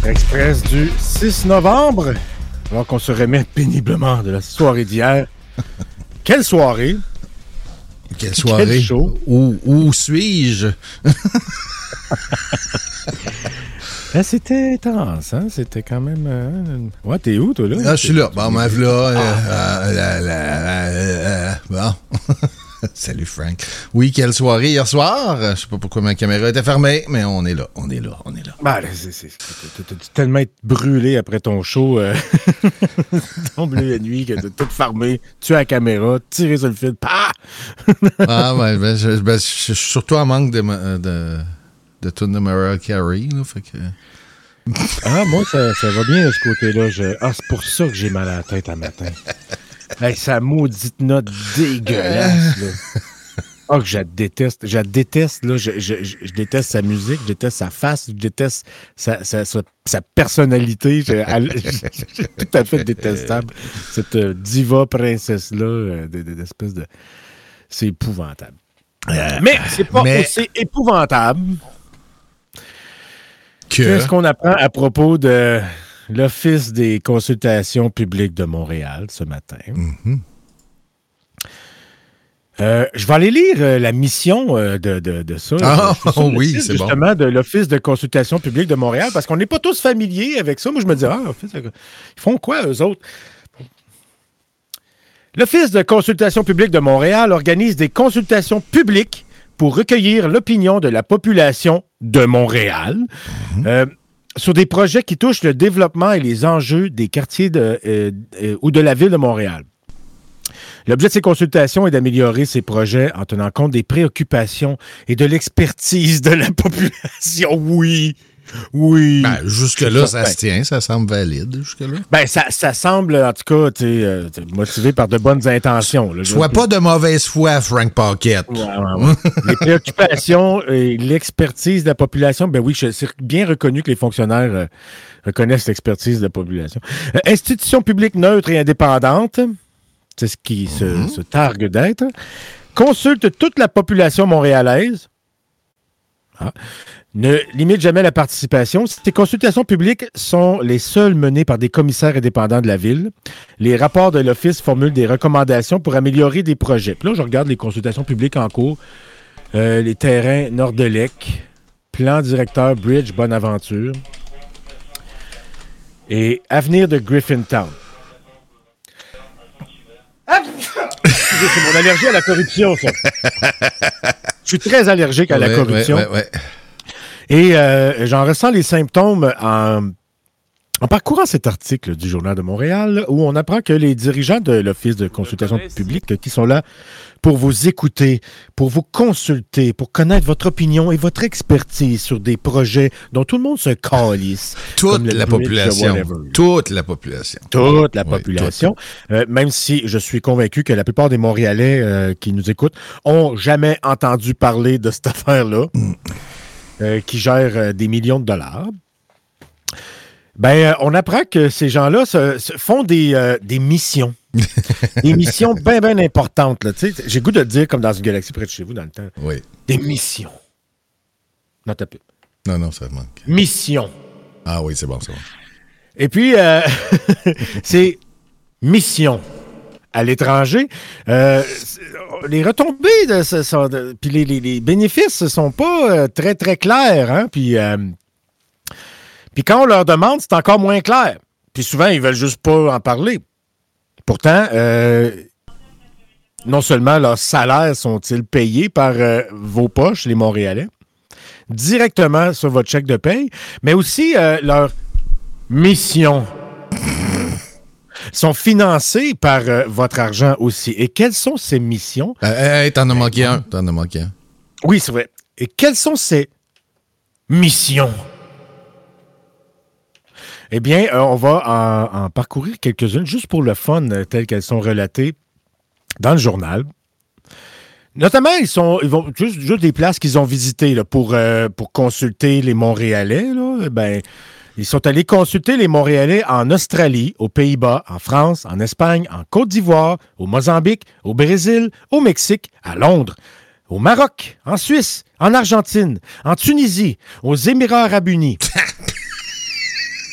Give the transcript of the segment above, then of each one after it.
Express du 6 novembre, alors qu'on se remet péniblement de la soirée d'hier. Quelle soirée! Quelle soirée! Quel show! Où suis-je? C'était intense, hein? C'était quand même... Ouais, t'es où, toi, là? Ah, je suis là. Bon, m'en là. Bon. Salut, Frank. Oui, quelle soirée hier soir? Je sais pas pourquoi ma caméra était fermée, mais on est là. Ben, t'as dû tellement être brûlé après ton show ton bleu la nuit que t'as tout fermé, tué la caméra, tiré sur le fil. Pah! Ouais, je suis surtout en manque de tune de Mariah Carey, là, fait que... Moi, ça va bien de ce côté-là. C'est pour ça que j'ai mal à la tête un matin. Hey, sa maudite note dégueulasse, là. Que je la déteste. Je la déteste, là. Je déteste sa musique, je déteste sa face, je déteste sa personnalité. C'est tout à fait détestable. Cette diva princesse-là, d'espèce de... C'est épouvantable. Mais c'est pas aussi épouvantable qu'est-ce qu'on apprend à propos de l'Office des consultations publiques de Montréal ce matin. Mm-hmm. Je vais aller lire la mission de ça. Oui, c'est justement, bon. De l'Office de consultation publique de Montréal, parce qu'on n'est pas tous familiers avec ça. Moi, je me dis, ils font quoi, eux autres? L'Office de consultation publique de Montréal organise des consultations publiques pour recueillir l'opinion de la population de Montréal sur des projets qui touchent le développement et les enjeux des quartiers ou de la ville de Montréal. L'objet de ces consultations est d'améliorer ces projets en tenant compte des préoccupations et de l'expertise de la population. Oui. Ben, jusque-là, ça se tient, ça semble valide, jusque-là. Ben, ça semble, en tout cas, motivé par de bonnes intentions. Là, sois pas de mauvaise foi, Frank Pocket. Ouais. Les préoccupations et l'expertise de la population, ben oui, c'est bien reconnu que les fonctionnaires reconnaissent l'expertise de la population. Institution publique neutre et indépendante, c'est ce qui se targue d'être, consulte toute la population montréalaise. Ne limite jamais la participation. Ces consultations publiques sont les seules menées par des commissaires indépendants de la ville. Les rapports de l'Office formulent des recommandations pour améliorer des projets. Puis là, je regarde les consultations publiques en cours. Les terrains Nord-de-Lec, plan directeur Bridge Bonaventure et avenir de Griffintown. C'est mon allergie à la corruption, ça. Je suis très allergique à la corruption. Ouais. Et j'en ressens les symptômes en parcourant cet article du Journal de Montréal où on apprend que les dirigeants de l'Office de consultation publique qui sont là pour vous écouter, pour vous consulter, pour connaître votre opinion et votre expertise sur des projets dont tout le monde se calisse. Toute la population. Même si je suis convaincu que la plupart des Montréalais qui nous écoutent ont jamais entendu parler de cette affaire-là. Qui gère des millions de dollars. Ben, on apprend que ces gens-là font des missions. Des missions bien importantes. Là. J'ai le goût de le dire comme dans une galaxie près de chez vous dans le temps. Oui. Des missions. Non, t'as plus. Non, ça manque. Mission. Ah oui, c'est bon, c'est bon. Et puis, c'est mission. À l'étranger, les retombées puis les bénéfices ne sont pas très, très clairs. Hein? Puis quand on leur demande, c'est encore moins clair. Puis souvent, ils ne veulent juste pas en parler. Pourtant, non seulement leurs salaires sont-ils payés par vos poches, les Montréalais, directement sur votre chèque de paye, mais aussi leur mission sont financés par votre argent aussi. Et quelles sont ces missions? T'en as manqué un. Oui, c'est vrai. Et quelles sont ces missions? Eh bien, on va en parcourir quelques-unes, juste pour le fun, telles qu'elles sont relatées dans le journal. Notamment, ils vont juste des places qu'ils ont visitées là, pour consulter les Montréalais. Là, ben, ils sont allés consulter les Montréalais en Australie, aux Pays-Bas, en France, en Espagne, en Côte d'Ivoire, au Mozambique, au Brésil, au Mexique, à Londres, au Maroc, en Suisse, en Argentine, en Tunisie, aux Émirats arabes unis.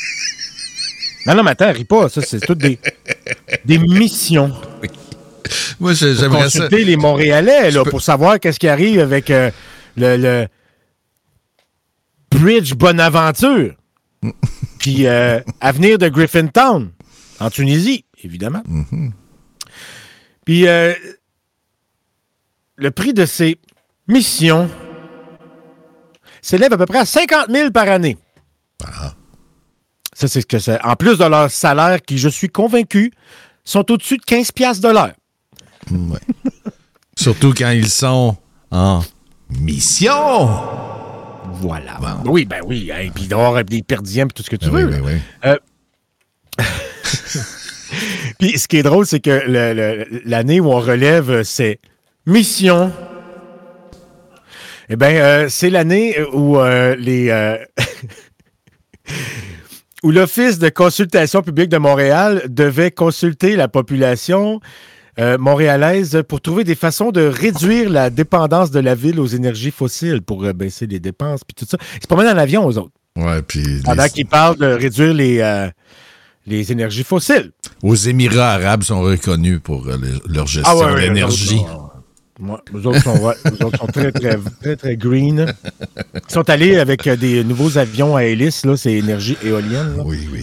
Non, mais attends, ris pas. Ça, c'est toutes des missions. Oui. Moi, j'aimerais ça. Consulter les Montréalais là, pour savoir qu'est-ce qui arrive avec le Bridge Bonaventure. Puis avenir de Griffintown, en Tunisie, évidemment. Mm-hmm. Puis le prix de ces missions s'élève à peu près à 50 000 par année. Ah. Ça, c'est ce que c'est. En plus de leur salaire, qui, je suis convaincu, sont au-dessus de 15 piastres de l'heure. Ouais. Surtout quand ils sont en mission. Voilà. Bon. Oui, ben oui. Et puis il doit y avoir des perdièmes et tout ce que tu veux. Oui. Puis ce qui est drôle, c'est que l'année où on relève ces missions, eh bien, c'est l'année où où l'Office de consultation publique de Montréal devait consulter la population montréalaise pour trouver des façons de réduire la dépendance de la ville aux énergies fossiles pour baisser les dépenses puis tout ça. Ils se promènent dans l'avion, aux autres. Ouais, puis Pendant qu'ils parlent de réduire les énergies fossiles. aux Émirats arabes sont reconnus pour leur gestion de l'énergie. Eux autres sont très, très, très, très green. Ils sont allés avec des nouveaux avions à hélice, là, c'est énergie éolienne. Là. Oui.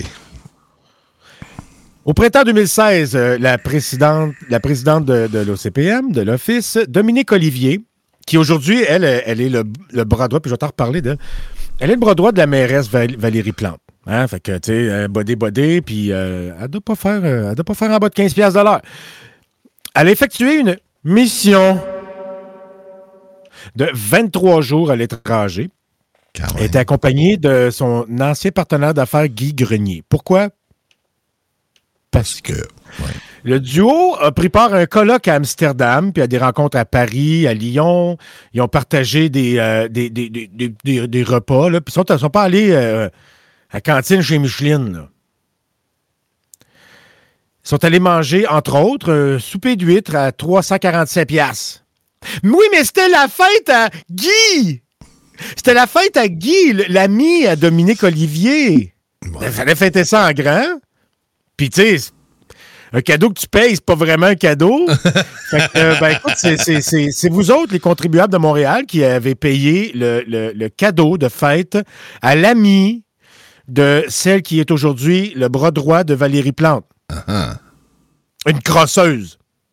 Au printemps 2016, la présidente de l'OCPM, de l'Office, Dominique Olivier, qui aujourd'hui, elle est le bras droit, puis je vais t'en reparler d'elle. Elle est le bras droit de la mairesse Valérie Plante. Hein? Fait que, tu sais, bodé, puis elle ne doit pas faire en bas de 15 piastres de l'heure. Elle a effectué une mission de 23 jours à l'étranger. Elle était accompagnée de son ancien partenaire d'affaires, Guy Grenier. Pourquoi? Parce que le duo a pris part à un colloque à Amsterdam, puis à des rencontres à Paris, à Lyon. Ils ont partagé des repas, là, puis ils ne sont pas allés à la cantine chez Micheline. Là. Ils sont allés manger, entre autres, un souper d'huîtres à 347 piastres. Oui, mais c'était la fête à Guy! C'était la fête à Guy, l'ami à Dominique Olivier. Il fallait fêter ça en grand. Puis, tu sais, un cadeau que tu payes, c'est pas vraiment un cadeau. Fait que, écoute, c'est vous autres, les contribuables de Montréal, qui avez payé le cadeau de fête à l'ami de celle qui est aujourd'hui le bras droit de Valérie Plante. Uh-huh. Une crosseuse.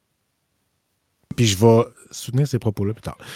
Puis je vais soutenir ces propos-là plus tard.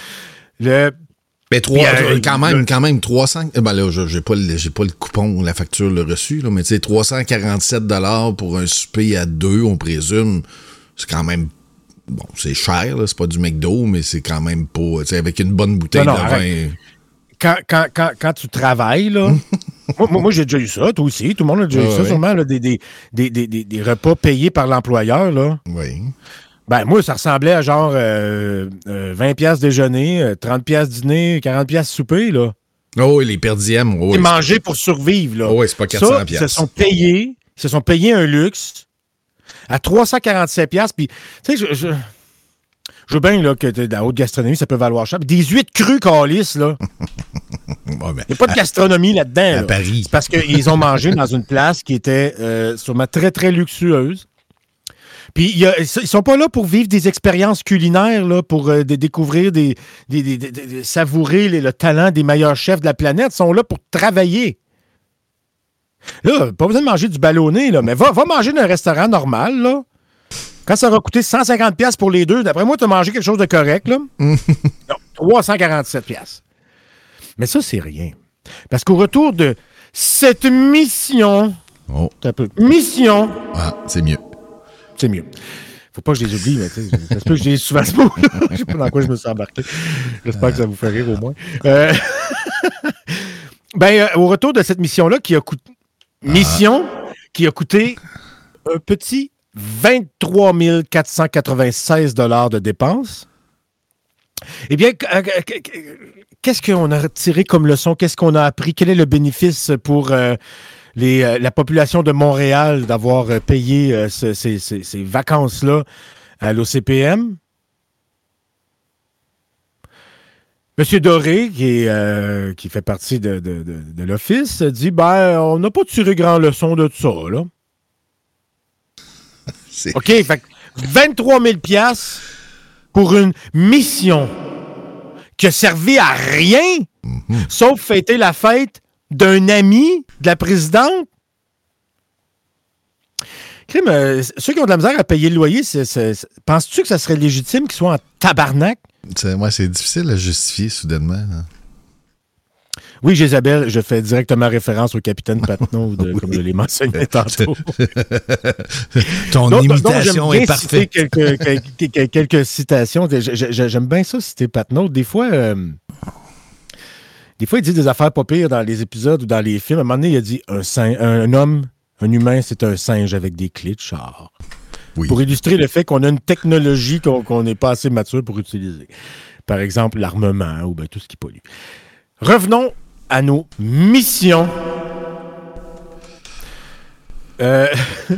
Mais quand même 300. Ben là, j'ai pas le coupon, la facture, le reçu, là, mais tu sais, 347 $ pour un souper à deux, on présume. C'est quand même. Bon, c'est cher, là, c'est pas du McDo, mais c'est quand même pas. Tu sais, avec une bonne bouteille de vin. Quand tu travailles, là. moi, j'ai déjà eu ça, toi aussi. Tout le monde a déjà eu ça, sûrement, là, des repas payés par l'employeur, là. Oui. Ben, moi, ça ressemblait à genre 20 piastres déjeuner, 30 piastres dîner, 40 piastres souper, là. Oh, les perdièmes. Oh, c'est manger pour survivre, là. Oh, oui, c'est pas 400 piastres. Ils se sont payés un luxe à 347 piastres. Puis, tu sais, je veux bien là, que dans la haute gastronomie, ça peut valoir cher. Des huîtres crues calices, là. Il n'y a pas de gastronomie là-dedans. À Paris. C'est parce qu'ils ont mangé dans une place qui était sûrement très, très luxueuse. Puis, ils sont pas là pour vivre des expériences culinaires, là, pour découvrir, savourer le talent des meilleurs chefs de la planète. Ils sont là pour travailler. Là, pas besoin de manger du ballonné, là, mais va manger dans un restaurant normal, là. Quand ça va coûter 150 piastres pour les deux, d'après moi, tu as mangé quelque chose de correct, là. Non, 347 piastres. Mais ça, c'est rien. Parce qu'au retour de cette mission... Mission... Ah, c'est mieux. C'est mieux. Faut pas que je les oublie, mais tu sais, ça se peut que je les souvent ce mot. Je sais pas dans quoi je me suis embarqué. J'espère que ça vous fait rire au moins. Au retour de cette mission-là, qui a coûté un petit 23 496 $ de dépenses, eh bien, qu'est-ce qu'on a tiré comme leçon? Qu'est-ce qu'on a appris? Quel est le bénéfice pour... la population de Montréal d'avoir payé ces vacances-là à l'OCPM. M. Doré, qui fait partie de l'Office, dit on n'a pas tiré grand leçon de ça, là. OK, fait que 23 000 $ pour une mission qui a servi à rien, sauf fêter la fête d'un ami de la présidente. Crime, ceux qui ont de la misère à payer le loyer, penses-tu que ça serait légitime qu'ils soient en tabarnak? Moi, c'est difficile à justifier soudainement. Hein. Oui, Jézabel, je fais directement référence au capitaine Patnaud, Oui. Comme je l'ai mentionné tantôt. Ton imitation est parfaite. Quelques citations. J'aime bien ça, citer Patnaud. Des fois, il dit des affaires pas pires dans les épisodes ou dans les films. À un moment donné, il a dit un homme, un humain, c'est un singe avec des clés de char. Oui. Pour illustrer le fait qu'on a une technologie qu'on n'est pas assez mature pour utiliser. Par exemple, l'armement ou bien tout ce qui pollue. Revenons à nos missions. Et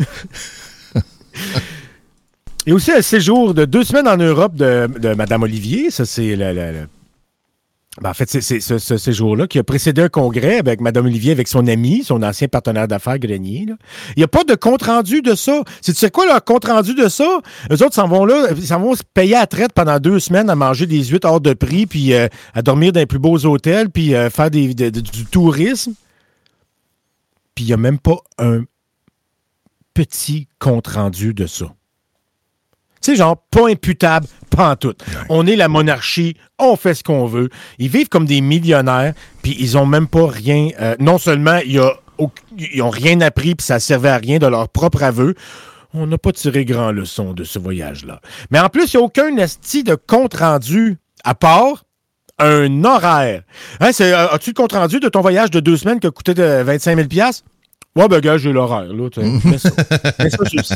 aussi un séjour de 2 semaines en Europe de Mme Olivier. Ça, c'est en fait, c'est ce séjour-là qui a précédé un congrès avec Mme Olivier, avec son ami, son ancien partenaire d'affaires, Grenier. Là. Il n'y a pas de compte-rendu de ça. Tu sais quoi, leur compte-rendu de ça? Eux autres s'en vont là, ils s'en vont se payer à la traite pendant 2 semaines à manger des huîtres hors de prix, puis à dormir dans les plus beaux hôtels, puis faire du tourisme. Puis il n'y a même pas un petit compte-rendu de ça. Tu sais, genre, pas imputable, pas en tout. Ouais. On est la monarchie, on fait ce qu'on veut. Ils vivent comme des millionnaires, puis ils ont même pas rien... non seulement ils ont rien appris, puis ça servait à rien de leur propre aveu. On n'a pas tiré grand leçon de ce voyage-là. Mais en plus, il n'y a aucun esti de compte-rendu, à part un horaire. Hein, as-tu le compte-rendu de ton voyage de 2 semaines qui a coûté 25 000 $? Ouais, ben, gars, j'ai l'horaire, là. Mets ça, je le sais.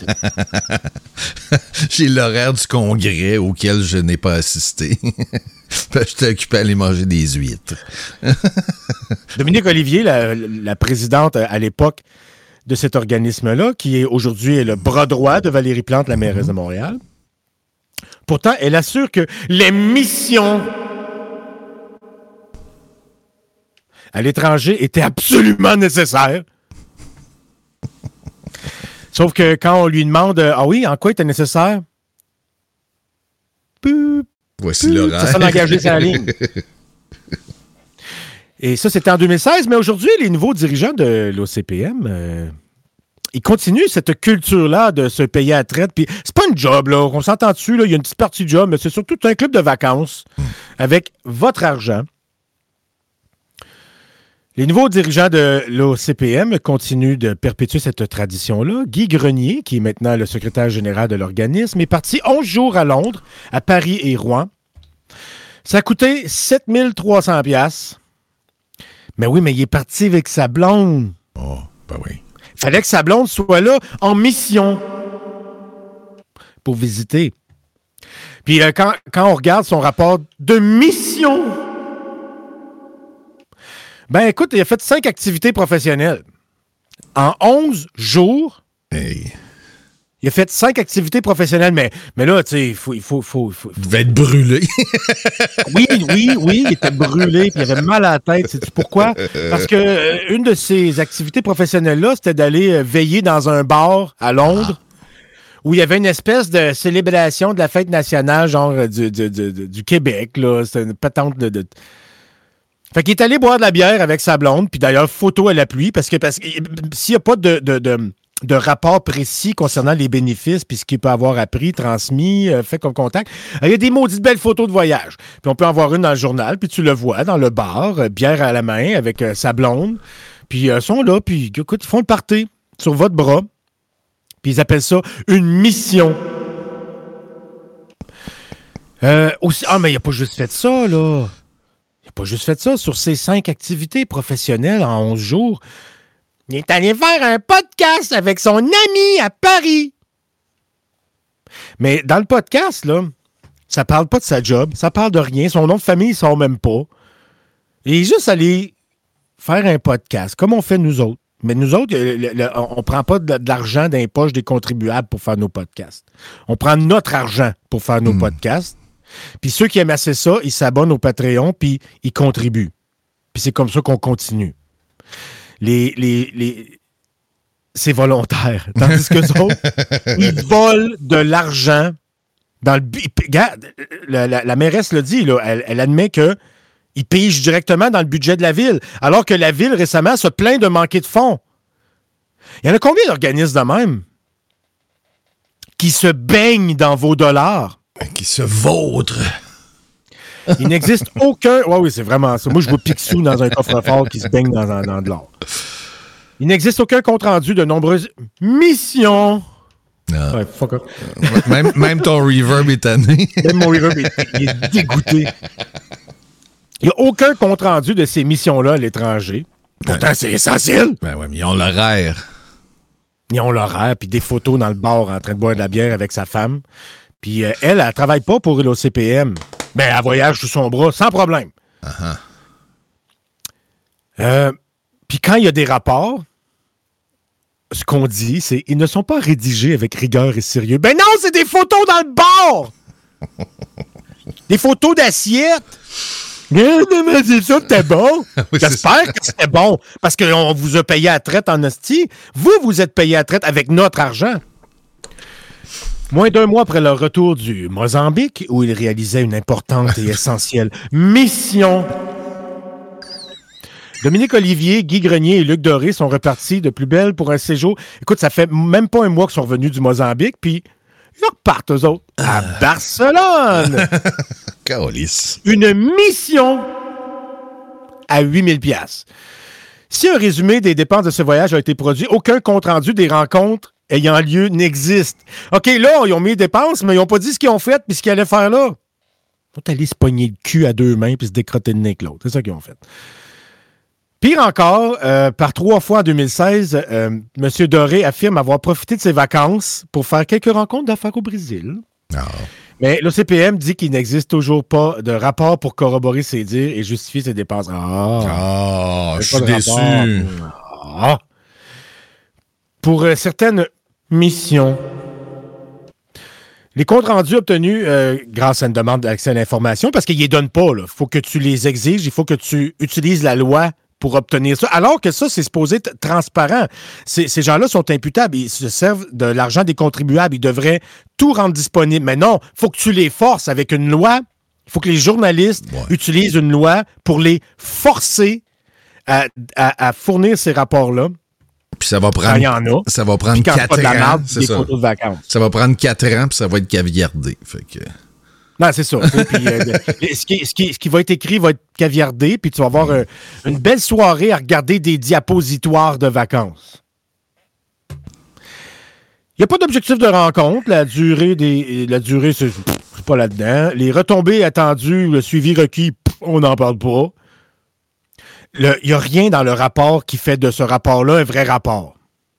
J'ai l'horaire du congrès auquel je n'ai pas assisté. J'étais occupé à aller manger des huîtres. Dominique Olivier, la présidente à l'époque de cet organisme-là, qui est aujourd'hui le bras droit de Valérie Plante, la mairesse de Montréal. Pourtant, elle assure que les missions à l'étranger étaient absolument nécessaires. Sauf que quand on lui demande « Ah oui, en quoi était nécessaire? » Voici l'horaire. Ça sonne engagé sur la ligne. Et ça, c'était en 2016. Mais aujourd'hui, les nouveaux dirigeants de l'OCPM, ils continuent cette culture-là de se payer à la traite. Puis c'est pas une job, là. On s'entend dessus, là. Il y a une petite partie de job, mais c'est surtout un club de vacances avec votre argent. Les nouveaux dirigeants de l'OCPM continuent de perpétuer cette tradition-là. Guy Grenier, qui est maintenant le secrétaire général de l'organisme, est parti 11 jours à Londres, à Paris et Rouen. Ça a coûté 7 300 $. Mais oui, mais il est parti avec sa blonde. Oh, ben oui. Il fallait que sa blonde soit là en mission pour visiter. Puis quand on regarde son rapport de mission... Ben, écoute, il a fait 5 activités professionnelles. En 11 jours, hey. Il a fait 5 activités professionnelles, mais là, tu sais, il faut... Il devait être brûlé. Oui, il était brûlé, puis il avait mal à la tête. Sais-tu pourquoi? Parce que une de ces activités professionnelles-là, c'était d'aller veiller dans un bar à Londres, où il y avait une espèce de célébration de la fête nationale, genre du Québec, là. C'était une patente de... Fait qu'il est allé boire de la bière avec sa blonde, puis d'ailleurs, photo à l'appui, parce que s'il n'y a pas de rapport précis concernant les bénéfices, puis ce qu'il peut avoir appris, transmis, fait comme contact, il y a des maudites belles photos de voyage. Puis on peut en voir une dans le journal, puis tu le vois dans le bar, bière à la main, avec sa blonde, puis ils sont là, puis écoute, ils font le party sur votre bras, puis ils appellent ça une mission. Mais il n'a pas juste fait ça, là. Il n'a pas juste fait ça. Sur ses 5 activités professionnelles en 11 jours, il est allé faire un podcast avec son ami à Paris. Mais dans le podcast, là, ça parle pas de sa job, ça parle de rien. Son nom de famille, il sort même pas. Il est juste allé faire un podcast, comme on fait nous autres. Mais nous autres, on ne prend pas de l'argent dans les poches des contribuables pour faire nos podcasts. On prend notre argent pour faire nos podcasts. Puis ceux qui aiment assez ça, ils s'abonnent au Patreon, puis ils contribuent. Puis c'est comme ça qu'on continue. c'est volontaire. Tandis que les autres, ils volent de l'argent dans le... Regarde, la mairesse l'a dit, là, elle admet qu'ils pigent directement dans le budget de la ville, alors que la ville, récemment, se plaint de manquer de fonds. Il y en a combien d'organismes de même qui se baignent dans vos dollars? Qui se vautrent. Il n'existe aucun... Oui, c'est vraiment ça. Moi, je vois Picsou dans un coffre-fort qui se baigne dans de l'or. Il n'existe aucun compte-rendu de nombreuses missions. Ah. Ouais, fuck off. Même ton reverb est tanné. Même mon reverb il est dégoûté. Il n'y a aucun compte-rendu de ces missions-là à l'étranger. Pourtant, c'est essentiel. Ben ouais, mais ils ont l'horaire. Ils ont l'horaire, puis des photos dans le bar en train de boire de la bière avec sa femme. Puis elle travaille pas pour l'OCPM. Ben, elle voyage sous son bras, sans problème. Puis quand il y a des rapports, ce qu'on dit, c'est ils ne sont pas rédigés avec rigueur et sérieux. Ben non, c'est des photos dans le bar! Des photos d'assiettes! C'est ça, c'était bon. Oui, J'espère que c'était bon. Parce qu'on vous a payé à traite en hostie. Vous êtes payé à traite avec notre argent. Moins d'un mois après leur retour du Mozambique, où ils réalisaient une importante et essentielle mission. Dominique Olivier, Guy Grenier et Luc Doré sont repartis de plus belle pour un séjour. Écoute, ça fait même pas un mois qu'ils sont revenus du Mozambique, puis ils repartent, eux autres, à Barcelone. Calice. Une mission à 8 000 $. Si un résumé des dépenses de ce voyage a été produit, aucun compte-rendu des rencontres ayant lieu n'existe. OK, là, ils ont mis les dépenses, mais ils n'ont pas dit ce qu'ils ont fait puis ce qu'ils allaient faire là. Ils sont allés se pogner le cul à deux mains puis se décrotter le nez avec l'autre. C'est ça qu'ils ont fait. Pire encore, par 3 fois en 2016, M. Doré affirme avoir profité de ses vacances pour faire quelques rencontres d'affaires au Brésil. Oh. Mais l'OCPM dit qu'il n'existe toujours pas de rapport pour corroborer ses dires et justifier ses dépenses. Je suis déçu. Pour certaines missions, les comptes rendus obtenus grâce à une demande d'accès à l'information, parce qu'ils ne les donnent pas, il faut que tu les exiges, il faut que tu utilises la loi pour obtenir ça. Alors que ça, c'est supposé être transparent. Ces gens-là sont imputables. Ils se servent de l'argent des contribuables. Ils devraient tout rendre disponible. Mais non, il faut que tu les forces avec une loi. Il faut que les journalistes utilisent une loi pour les forcer à fournir ces rapports-là. Puis ça va prendre, il y en a. Ça va prendre 4 ans. Merde, c'est des photos de vacances. Ça va prendre 4 ans, puis ça va être caviardé. Fait que... Non, c'est ça. Puis, ce qui va être écrit va être caviardé, puis tu vas avoir une belle soirée à regarder des diapositoires de vacances. Il n'y a pas d'objectif de rencontre. La durée, c'est pas là-dedans. Les retombées attendues, le suivi requis, on n'en parle pas. Il n'y a rien dans le rapport qui fait de ce rapport-là un vrai rapport.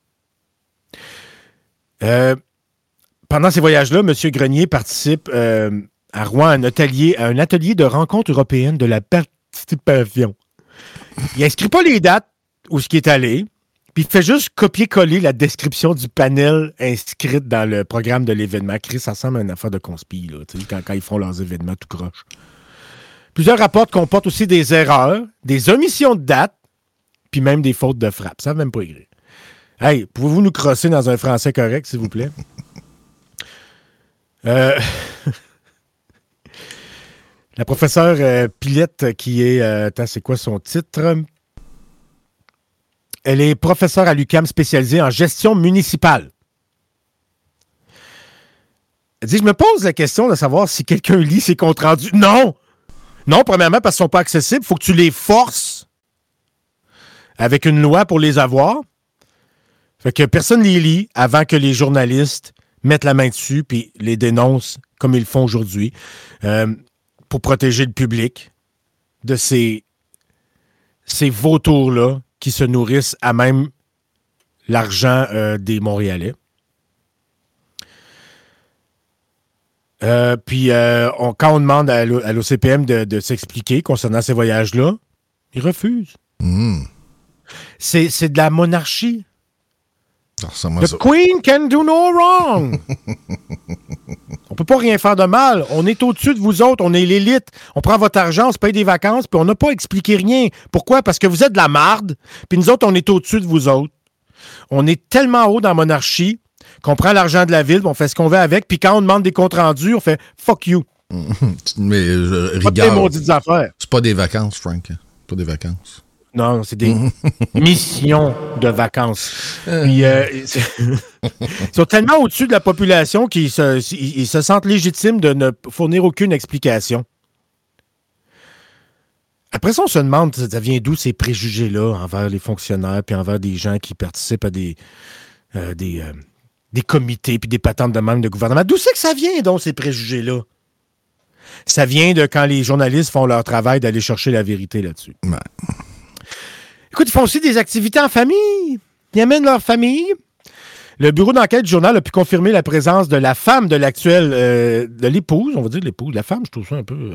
Pendant ces voyages-là, M. Grenier participe à Rouen à un atelier de rencontre européenne de la participation. Il n'inscrit pas les dates où ce qui est allé, puis il fait juste copier-coller la description du panel inscrite dans le programme de l'événement. Chris, ça ressemble à une affaire de conspi, là, quand ils font leurs événements tout croche. Plusieurs rapports comportent aussi des erreurs, des omissions de dates, puis même des fautes de frappe. Ça ne veut même pas écrire. Hey, pouvez-vous nous crosser dans un français correct, s'il vous plaît? La professeure Pilette, qui est... c'est quoi son titre? Elle est professeure à l'UQAM spécialisée en gestion municipale. Elle dit, je me pose la question de savoir si quelqu'un lit ses comptes rendus. Non! Non, premièrement, parce qu'ils ne sont pas accessibles. Il faut que tu les forces avec une loi pour les avoir. Fait que personne ne les lit avant que les journalistes mettent la main dessus puis les dénoncent comme ils le font aujourd'hui pour protéger le public de ces vautours-là qui se nourrissent à même l'argent des Montréalais. Quand on demande à l'OCPM de s'expliquer concernant ces voyages-là, ils refusent. C'est de la monarchie. The Queen can do no wrong. On peut pas rien faire de mal. On est au-dessus de vous autres. On est l'élite. On prend votre argent, on se paye des vacances, puis on n'a pas expliqué rien. Pourquoi? Parce que vous êtes de la marde, puis nous autres, on est au-dessus de vous autres. on est tellement haut dans la monarchie qu'on prend l'argent de la ville, on fait ce qu'on veut avec, puis quand on demande des comptes rendus, on fait « fuck you ». Mais Pas des maudites affaires. C'est pas des vacances, Frank. Pas des vacances. Non, c'est des missions de vacances. Puis, ils sont tellement au-dessus de la population qu'ils se sentent légitimes de ne fournir aucune explication. Après ça, on se demande, ça vient d'où ces préjugés-là envers les fonctionnaires puis envers des gens qui participent à des comités puis des patentes de membres de gouvernement. D'où c'est que ça vient, donc, ces préjugés-là? Ça vient de quand les journalistes font leur travail d'aller chercher la vérité là-dessus. Ouais. Écoute, ils font aussi des activités en famille. Ils amènent leur famille. Le bureau d'enquête du journal a pu confirmer la présence de la femme de l'actuelle... de l'épouse, on va dire l'épouse. La femme, je trouve ça un peu...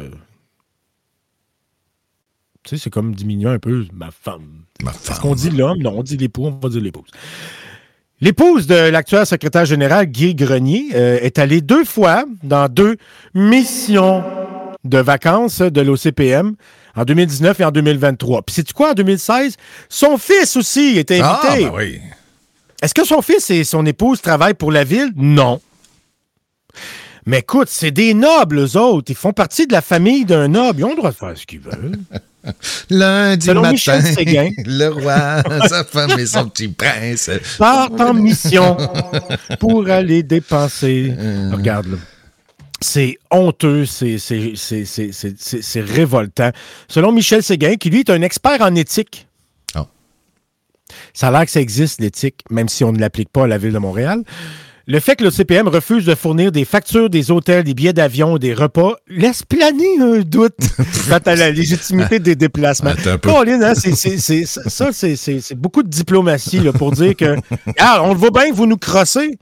tu sais, c'est comme diminuer un peu ma femme. Est-ce qu'on dit l'homme? Non, on dit l'époux, on va dire l'épouse. L'épouse de l'actuel secrétaire général, Guy Grenier, est allée 2 fois dans 2 missions de vacances de l'OCPM en 2019 et en 2023. Puis sais-tu quoi, en 2016, son fils aussi était invité. Ah, ben oui. Est-ce que son fils et son épouse travaillent pour la ville? Non. Mais écoute, c'est des nobles, eux autres. Ils font partie de la famille d'un noble. Ils ont le droit de faire ce qu'ils veulent. Lundi Selon matin, Michel Séguin, le roi, sa femme et son petit prince partent en mission pour aller dépenser. Regarde, là. C'est honteux, c'est révoltant. Selon Michel Séguin, qui lui est un expert en éthique. Oh. Ça a l'air que ça existe, l'éthique, même si on ne l'applique pas à la Ville de Montréal. Le fait que le CPM refuse de fournir des factures des hôtels, des billets d'avion, des repas, laisse planer un doute quant à la légitimité des déplacements. Colin, hein, c'est beaucoup de diplomatie là, pour dire que on le voit bien que vous nous crossez.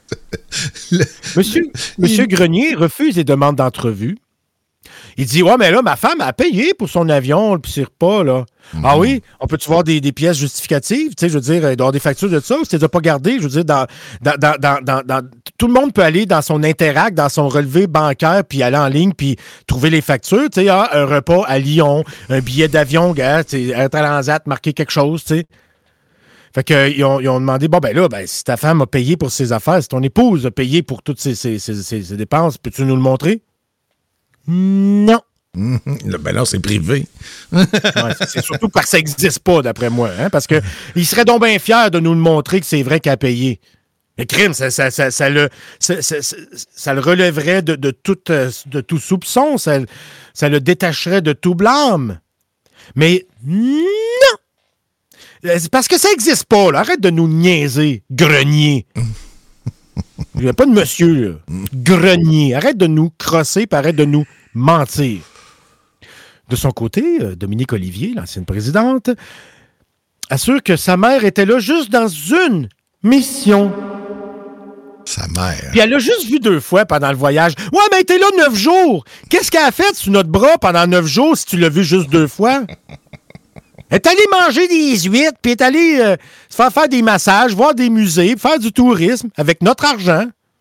Monsieur Grenier refuse les demandes d'entrevue. Il dit, ouais, mais là, ma femme a payé pour son avion, puis ses repas, là. Ah oui? On peut-tu voir des pièces justificatives? Tu sais, je veux dire, il doit y avoir des factures de ça, ou si tu les as pas gardées, je veux dire, tout le monde peut aller dans son Interact, dans son relevé bancaire, puis aller en ligne, puis trouver les factures. Tu sais, un repas à Lyon, un billet d'avion, gars, un Transat, marqué quelque chose, tu sais. Fait qu'ils ont demandé, bon, ben là, si ta femme a payé pour ses affaires, si ton épouse a payé pour toutes ses dépenses, peux-tu nous le montrer? Non. Ben là, c'est privé. Ouais, c'est surtout parce que ça n'existe pas, d'après moi. Hein, parce qu'il serait donc bien fier de nous le montrer que c'est vrai qu'elle a payé. Le crime, ça le relèverait de tout soupçon. Ça le détacherait de tout blâme. Mais non! C'est parce que ça n'existe pas. Là. Arrête de nous niaiser, Grenier. Il n'y a pas de monsieur, là. Grenier. Arrête de nous crosser, puis arrête de nous mentir. De son côté, Dominique Olivier, l'ancienne présidente, assure que sa mère était là juste dans une mission. Sa mère. Puis elle l'a juste vu 2 fois pendant le voyage. Ouais, mais elle était là 9 jours. Qu'est-ce qu'elle a fait sous notre bras pendant 9 jours si tu l'as vu juste 2 fois? Elle est allée manger des huîtres, puis elle est allée se faire des massages, voir des musées, faire du tourisme avec notre argent.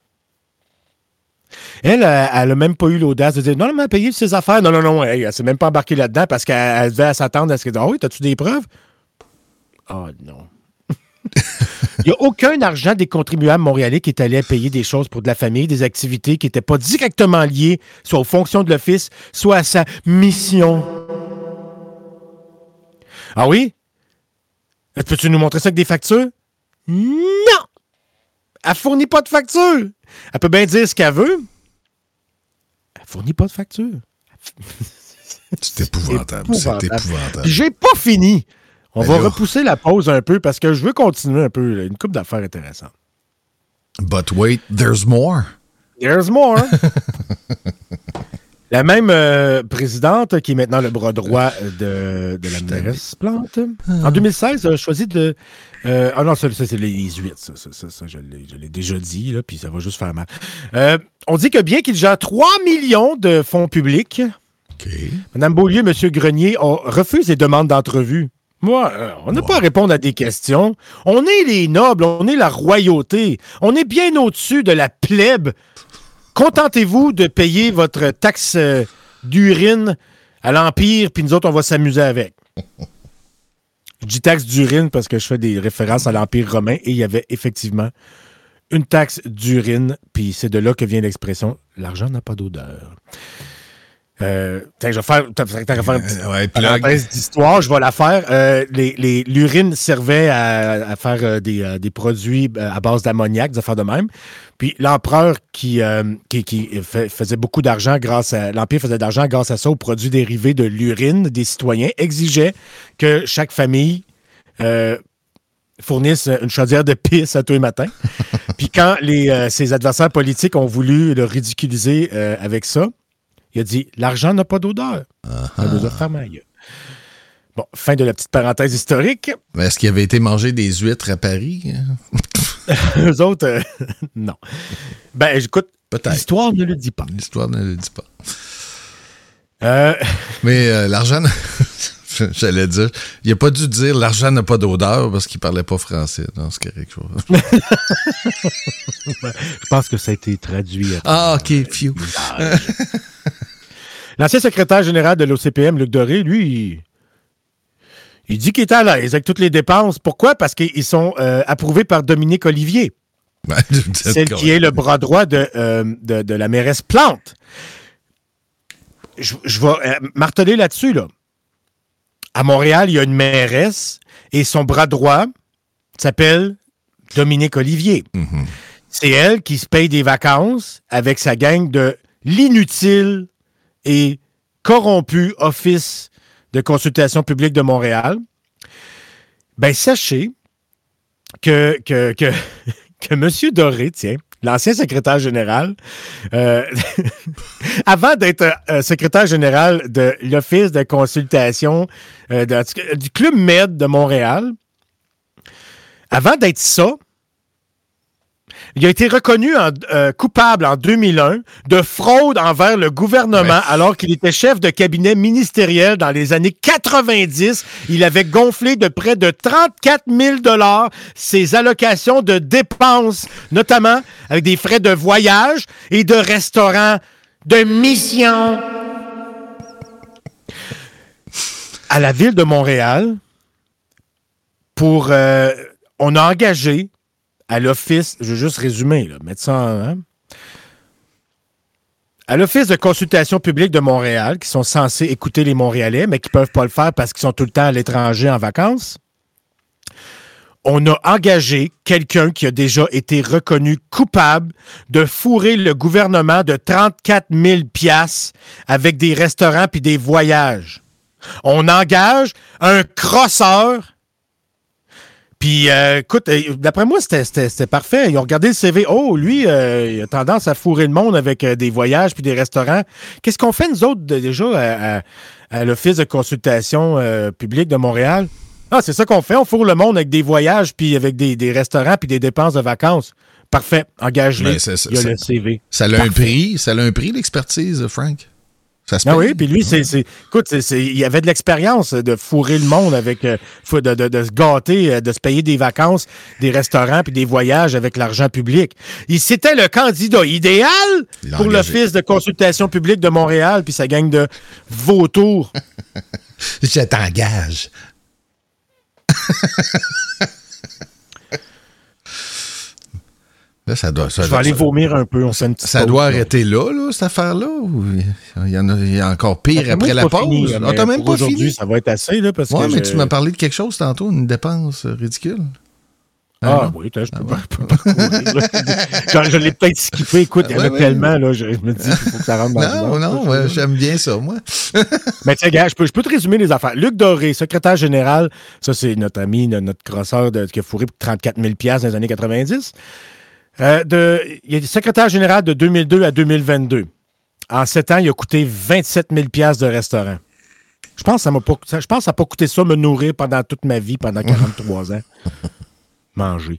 Elle a même pas eu l'audace de dire « Non, elle m'a payé de ses affaires. » Non, elle s'est même pas embarquée là-dedans parce qu'elle devait s'attendre à ce que « Ah oui, t'as-tu des preuves? » Oh non. Il n'y a aucun argent des contribuables montréalais qui est allé payer des choses pour de la famille, des activités qui n'étaient pas directement liées soit aux fonctions de l'office, soit à sa mission. Ah oui? Peux-tu nous montrer ça avec des factures? Non! Elle fournit pas de facture. Elle peut bien dire ce qu'elle veut. Elle fournit pas de facture. C'est épouvantable. C'est épouvantable. J'ai pas fini. On va repousser la pause un peu parce que je veux continuer un peu. Là, une couple d'affaires intéressantes. But wait, there's more. There's more. La même présidente, qui est maintenant le bras droit de la mairesse Plante, en 2016, a choisi de... non, ça c'est les 18. Ça je l'ai déjà dit, là, puis ça va juste faire mal. On dit que bien qu'il gère 3 millions de fonds publics, Mme Beaulieu et M. Grenier refusent les demandes d'entrevue. Moi, on n'a pas à répondre à des questions. On est les nobles, on est la royauté. On est bien au-dessus de la plèbe. Contentez-vous de payer votre taxe d'urine à l'Empire, puis nous autres, on va s'amuser avec. Je dis taxe d'urine parce que je fais des références à l'Empire romain et il y avait effectivement une taxe d'urine, puis c'est de là que vient l'expression « l'argent n'a pas d'odeur ». Je vais faire une petite parenthèse d'histoire, je vais la faire. L'urine servait à faire des produits à base d'ammoniac, des affaires de même. Puis l'empereur qui faisait beaucoup d'argent l'Empire faisait d'argent grâce à ça, aux produits dérivés de l'urine des citoyens, exigeait que chaque famille fournisse une chaudière de pisse à tous les matins. Puis quand ses adversaires politiques ont voulu le ridiculiser avec ça, il a dit « L'argent n'a pas d'odeur. » Ça nous a fait mal. Bon, fin de la petite parenthèse historique. Mais est-ce qu'il avait été manger des huîtres à Paris? Eux autres, non. Ben, écoute, l'histoire ne le dit pas. L'histoire ne le dit pas. Mais l'argent... J'allais dire, il n'a pas dû dire « l'argent n'a pas d'odeur » parce qu'il ne parlait pas français. Non, c'est quelque chose. Je pense que ça a été traduit. OK, phew. L'ancien secrétaire général de l'OCPM, Luc Doré, lui, il dit qu'il est à l'aise avec toutes les dépenses. Pourquoi? Parce qu'ils sont approuvés par Dominique Olivier, celle qui est le bras droit de la mairesse Plante. Je vais marteler là-dessus, là. À Montréal, il y a une mairesse et son bras droit s'appelle Dominique Olivier. Mm-hmm. C'est elle qui se paye des vacances avec sa gang de l'inutile et corrompu Office de consultation publique de Montréal. Ben, sachez que M. Doré, tiens, l'ancien secrétaire général, avant d'être secrétaire général de l'Office de consultation du Club Med de Montréal, avant d'être ça, il a été reconnu coupable en 2001 de fraude envers le gouvernement alors qu'il était chef de cabinet ministériel dans les années 90. Il avait gonflé de près de 34 000 $ ses allocations de dépenses, notamment avec des frais de voyage et de restaurant de mission. À la ville de Montréal, on a engagé à l'Office, je vais juste résumer, là, mettre ça en... À l'Office de consultation publique de Montréal, qui sont censés écouter les Montréalais, mais qui ne peuvent pas le faire parce qu'ils sont tout le temps à l'étranger en vacances, on a engagé quelqu'un qui a déjà été reconnu coupable de fourrer le gouvernement de 34 000 $ avec des restaurants puis des voyages. On engage un crosseur. Puis, écoute, d'après moi, c'était parfait. Ils ont regardé le CV. Oh, lui, il a tendance à fourrer le monde avec des voyages puis des restaurants. Qu'est-ce qu'on fait, nous autres, déjà, à l'Office de consultation publique de Montréal? Ah, c'est ça qu'on fait. On fourre le monde avec des voyages puis avec des restaurants puis des dépenses de vacances. Parfait. Engage-les. Il y a le CV. Ça a un prix. Ça a un prix, l'expertise, Frank. Ça se paye. Ah oui, puis lui, écoute, il avait de l'expérience de fourrer le monde avec, de se gâter, de se payer des vacances, des restaurants puis des voyages avec l'argent public. C'était le candidat idéal pour l'Office de consultation publique de Montréal puis sa gang de vautours. Je t'engage. Là, je vais aller vomir un peu. On fait une petite ça pause, doit arrêter là, cette affaire-là? Ou il y a encore pire après la pause? Fini, t'as même pas aujourd'hui, fini? Ça va être assez. Là, parce que mais tu m'as parlé de quelque chose tantôt, une dépense ridicule. Oui, je peux pas courir. Je l'ai peut-être skippé. Écoute, il y en a tellement. Là, je me dis qu'il faut que ça rentre dans Non, j'aime bien ça, moi. Mais tiens, gars, je peux te résumer les affaires. Luc Doré, secrétaire général, ça, c'est notre ami, notre crosseur qui a fourré 34 000 $ dans les années 90. Il est secrétaire général de 2002 à 2022. En 7 ans, il a coûté 27 000 $ de restaurant. Je pense que ça n'a pas coûté ça me nourrir pendant toute ma vie, pendant 43 ans. Manger.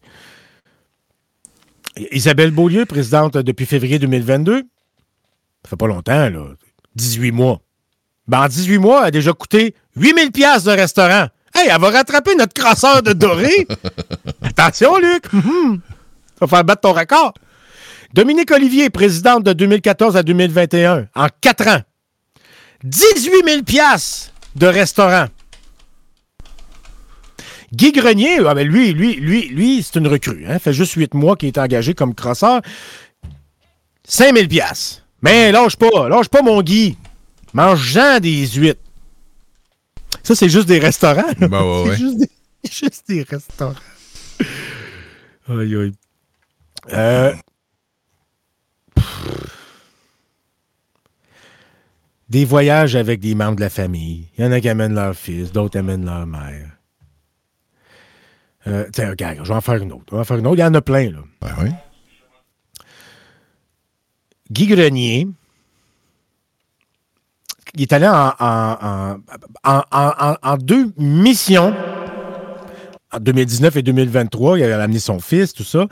Isabelle Beaulieu, présidente depuis février 2022. Ça fait pas longtemps, là. 18 mois. Ben, en 18 mois, elle a déjà coûté 8 000 $ de restaurant. Hey, elle va rattraper notre crosseur de Doré. Attention, Luc. Ça va faire battre ton record. Dominique Olivier, présidente de 2014 à 2021, en 4 ans. 18 000 $ de restaurant. Guy Grenier, ben lui, c'est une recrue. Hein? Fait juste 8 mois qu'il est engagé comme crosseur. 5 000 $. Mais lâche pas mon Guy. Mange-en des huîtres. Ça, c'est juste des restaurants. Ben ouais. C'est juste des restaurants. Aïe, aïe. Des voyages avec des membres de la famille. Il y en a qui amènent leur fils, d'autres amènent leur mère. Tiens, regarde, je vais en faire une autre. Il y en a plein, là. Ben oui. Guy Grenier, il est allé en 2 missions, en 2019 et 2023. Il a amené son fils, tout ça.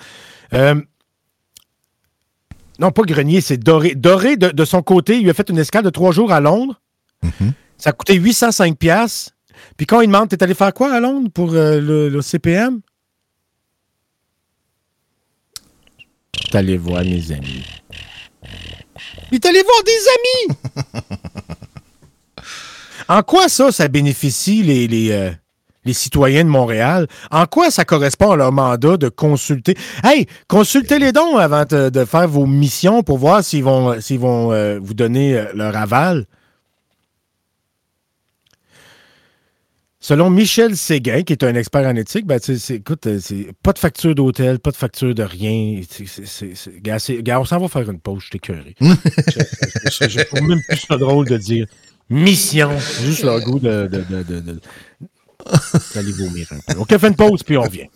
Non, pas Grenier, c'est Doré. Doré, de son côté, il a fait une escale de 3 jours à Londres. Mm-hmm. Ça a coûté 805 $. Puis quand il demande, t'es allé faire quoi à Londres pour le CPM? T'es allé voir mes amis. Il est allé voir des amis! En quoi ça bénéficie les citoyens de Montréal? En quoi ça correspond à leur mandat de consulter? Hey, consultez les dons avant de faire vos missions pour voir s'ils vont vous donner leur aval. Selon Michel Séguin, qui est un expert en éthique, ben, écoute, c'est pas de facture d'hôtel, pas de facture de rien. Gars, on s'en va faire une pause, je t'ai écœuré. Je trouve même plus ça drôle de dire mission. C'est juste le goût d'aller vomir un peu. OK, fait une pause, puis on revient.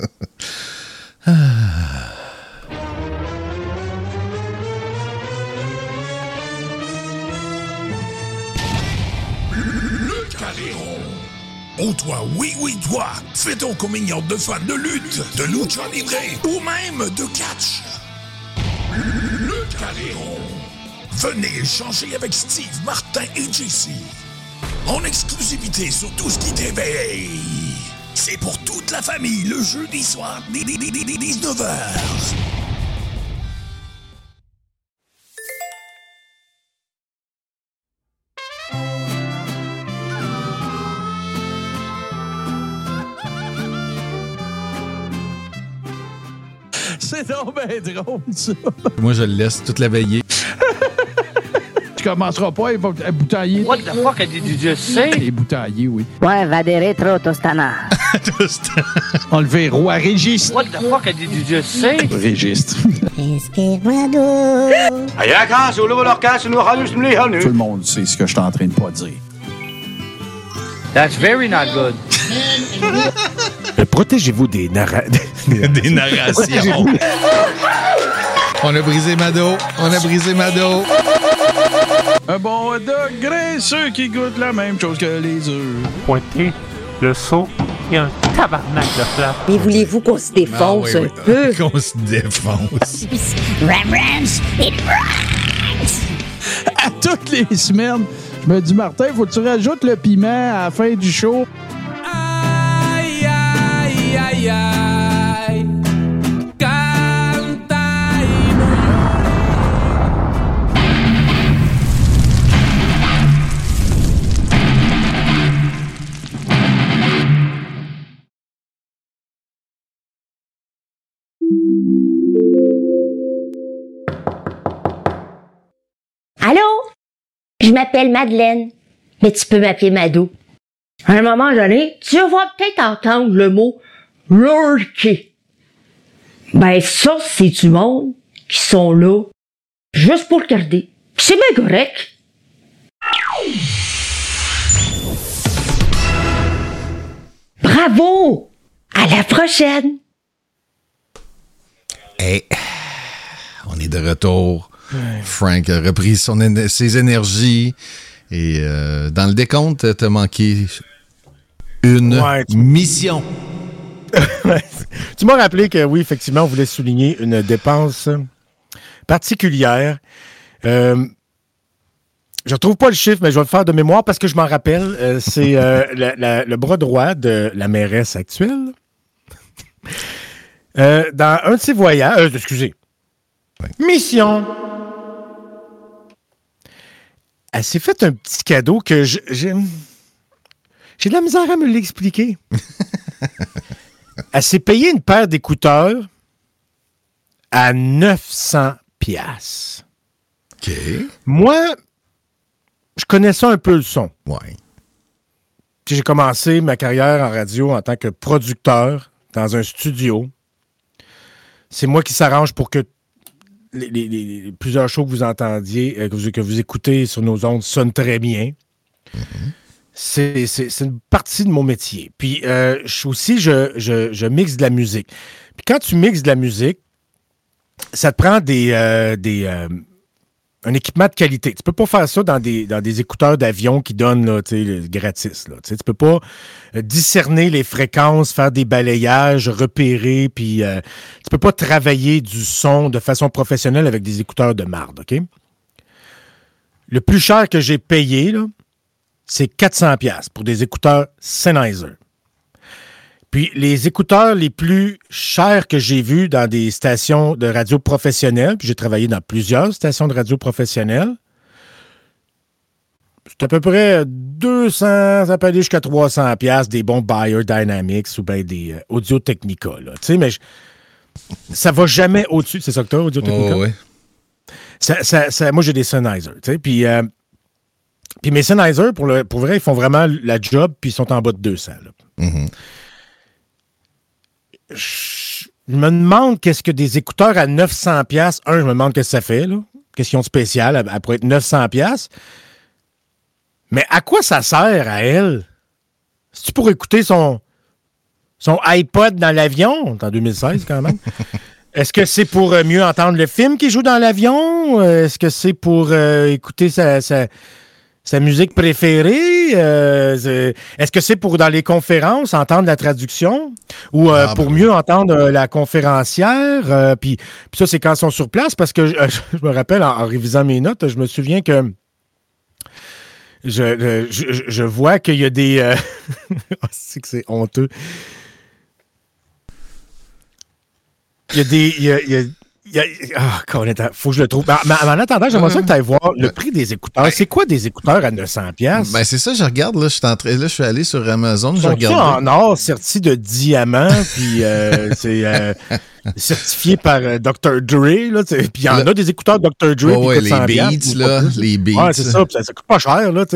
Le Carré Rond. Oh toi, oui, toi, fais ton coming out de fans de lutte, de lucha libre ou même de catch. Le Carré Rond. Venez échanger avec Steve, Martin et JC. En exclusivité sur Tout Ce Qui TV. C'est pour toute la famille le jeudi soir, 19h. C'est donc bien drôle, ça. Moi, je le laisse toute la veillée. Tu commenceras pas à bouteiller. What the fuck did you just say? Les bouteiller, oui. Ouais, va des rétro Tostana. Enlever roi Régis. What the fuck did you just say? Registre. Inspire-moi Tout le monde sait ce que je suis en train de pas dire. That's very not good. Protégez-vous des narrations. On a brisé Mado. Un bon hot dog graisseux qui goûte la même chose que les œufs. Pointer le seau et un tabarnak de flamme. Mais voulez-vous qu'on se défonce un peu? Qu'on se défonce. À toutes les semaines, je me dis, Martin, faut que tu rajoutes le piment à la fin du show. Aïe, aïe, aïe, aïe. Canta y no Allô? Je m'appelle Madeleine, mais tu peux m'appeler Mado. À un moment donné, tu vas peut-être entendre le mot « lurker ». Ben ça, c'est du monde qui sont là juste pour regarder. Pis c'est bien correct. Bravo! À la prochaine! Hey, on est de retour. Frank a repris ses énergies. Et dans le décompte, t'as manqué une mission. Tu m'as rappelé que oui, effectivement, on voulait souligner une dépense particulière. Je ne retrouve pas le chiffre, mais je vais le faire de mémoire parce que je m'en rappelle. C'est le bras droit de la mairesse actuelle. Dans un de ses voyages... excusez. Mission. Elle s'est fait un petit cadeau que j'ai de la misère à me l'expliquer. Elle s'est payée une paire d'écouteurs à 900 $. OK. Moi, je connaissais un peu le son. Ouais. J'ai commencé ma carrière en radio en tant que producteur dans un studio. C'est moi qui s'arrange pour que les plusieurs shows que vous entendiez, que vous écoutez sur nos ondes sonnent très bien. C'est une partie de mon métier. Puis je mixe de la musique. Puis quand tu mixes de la musique, ça te prend un équipement de qualité. Tu peux pas faire ça dans des écouteurs d'avion qui donnent là, gratis. Là. Tu peux pas discerner les fréquences, faire des balayages, repérer, puis tu peux pas travailler du son de façon professionnelle avec des écouteurs de marde, OK? Le plus cher que j'ai payé, là, c'est 400 $ pour des écouteurs Sennheiser. Puis les écouteurs les plus chers que j'ai vus dans des stations de radio professionnelles, puis j'ai travaillé dans plusieurs stations de radio professionnelles, c'est à peu près 200, ça peut aller jusqu'à 300 $ des bons Beyer Dynamics ou bien des Audio-Technica. Là. Tu sais, mais ça va jamais au-dessus. C'est ça que tu as, Audio-Technica? Oh, ouais. Moi, j'ai des Sennheiser. Tu sais, puis mes Sennheiser, pour vrai, ils font vraiment la job, puis ils sont en bas de 200. Là. Mm-hmm. Je me demande qu'est-ce que des écouteurs à 900 $, je me demande qu'est-ce que ça fait, là. Qu'est-ce qu'ils ont de spécial après être 900 $. Mais à quoi ça sert à elle? C'est-tu pour écouter son iPod dans l'avion? C'est en 2016, quand même. Est-ce que c'est pour mieux entendre le film qui joue dans l'avion? Est-ce que c'est pour écouter sa musique préférée? Est-ce que c'est pour, dans les conférences, entendre la traduction? Ou pour mieux entendre la conférencière? Puis ça, c'est quand ils sont sur place, parce que je me rappelle, en révisant mes notes, je me souviens que je vois qu'il y a des... c'est que c'est honteux. Il y a des... faut que je le trouve. Mais en attendant, j'aimerais ça que tu ailles voir le prix des écouteurs. C'est quoi des écouteurs à 900 $? Ben, c'est ça, je regarde. Là, je suis allé sur Amazon. Ils je regarde. En or, serti de diamant, puis c'est certifié par Dr. Dre. Là, puis il y en a des écouteurs Dr. Dre. Ouais, les Beats, là. Les Beats. Ouais, c'est ça. Ça coûte pas cher, là.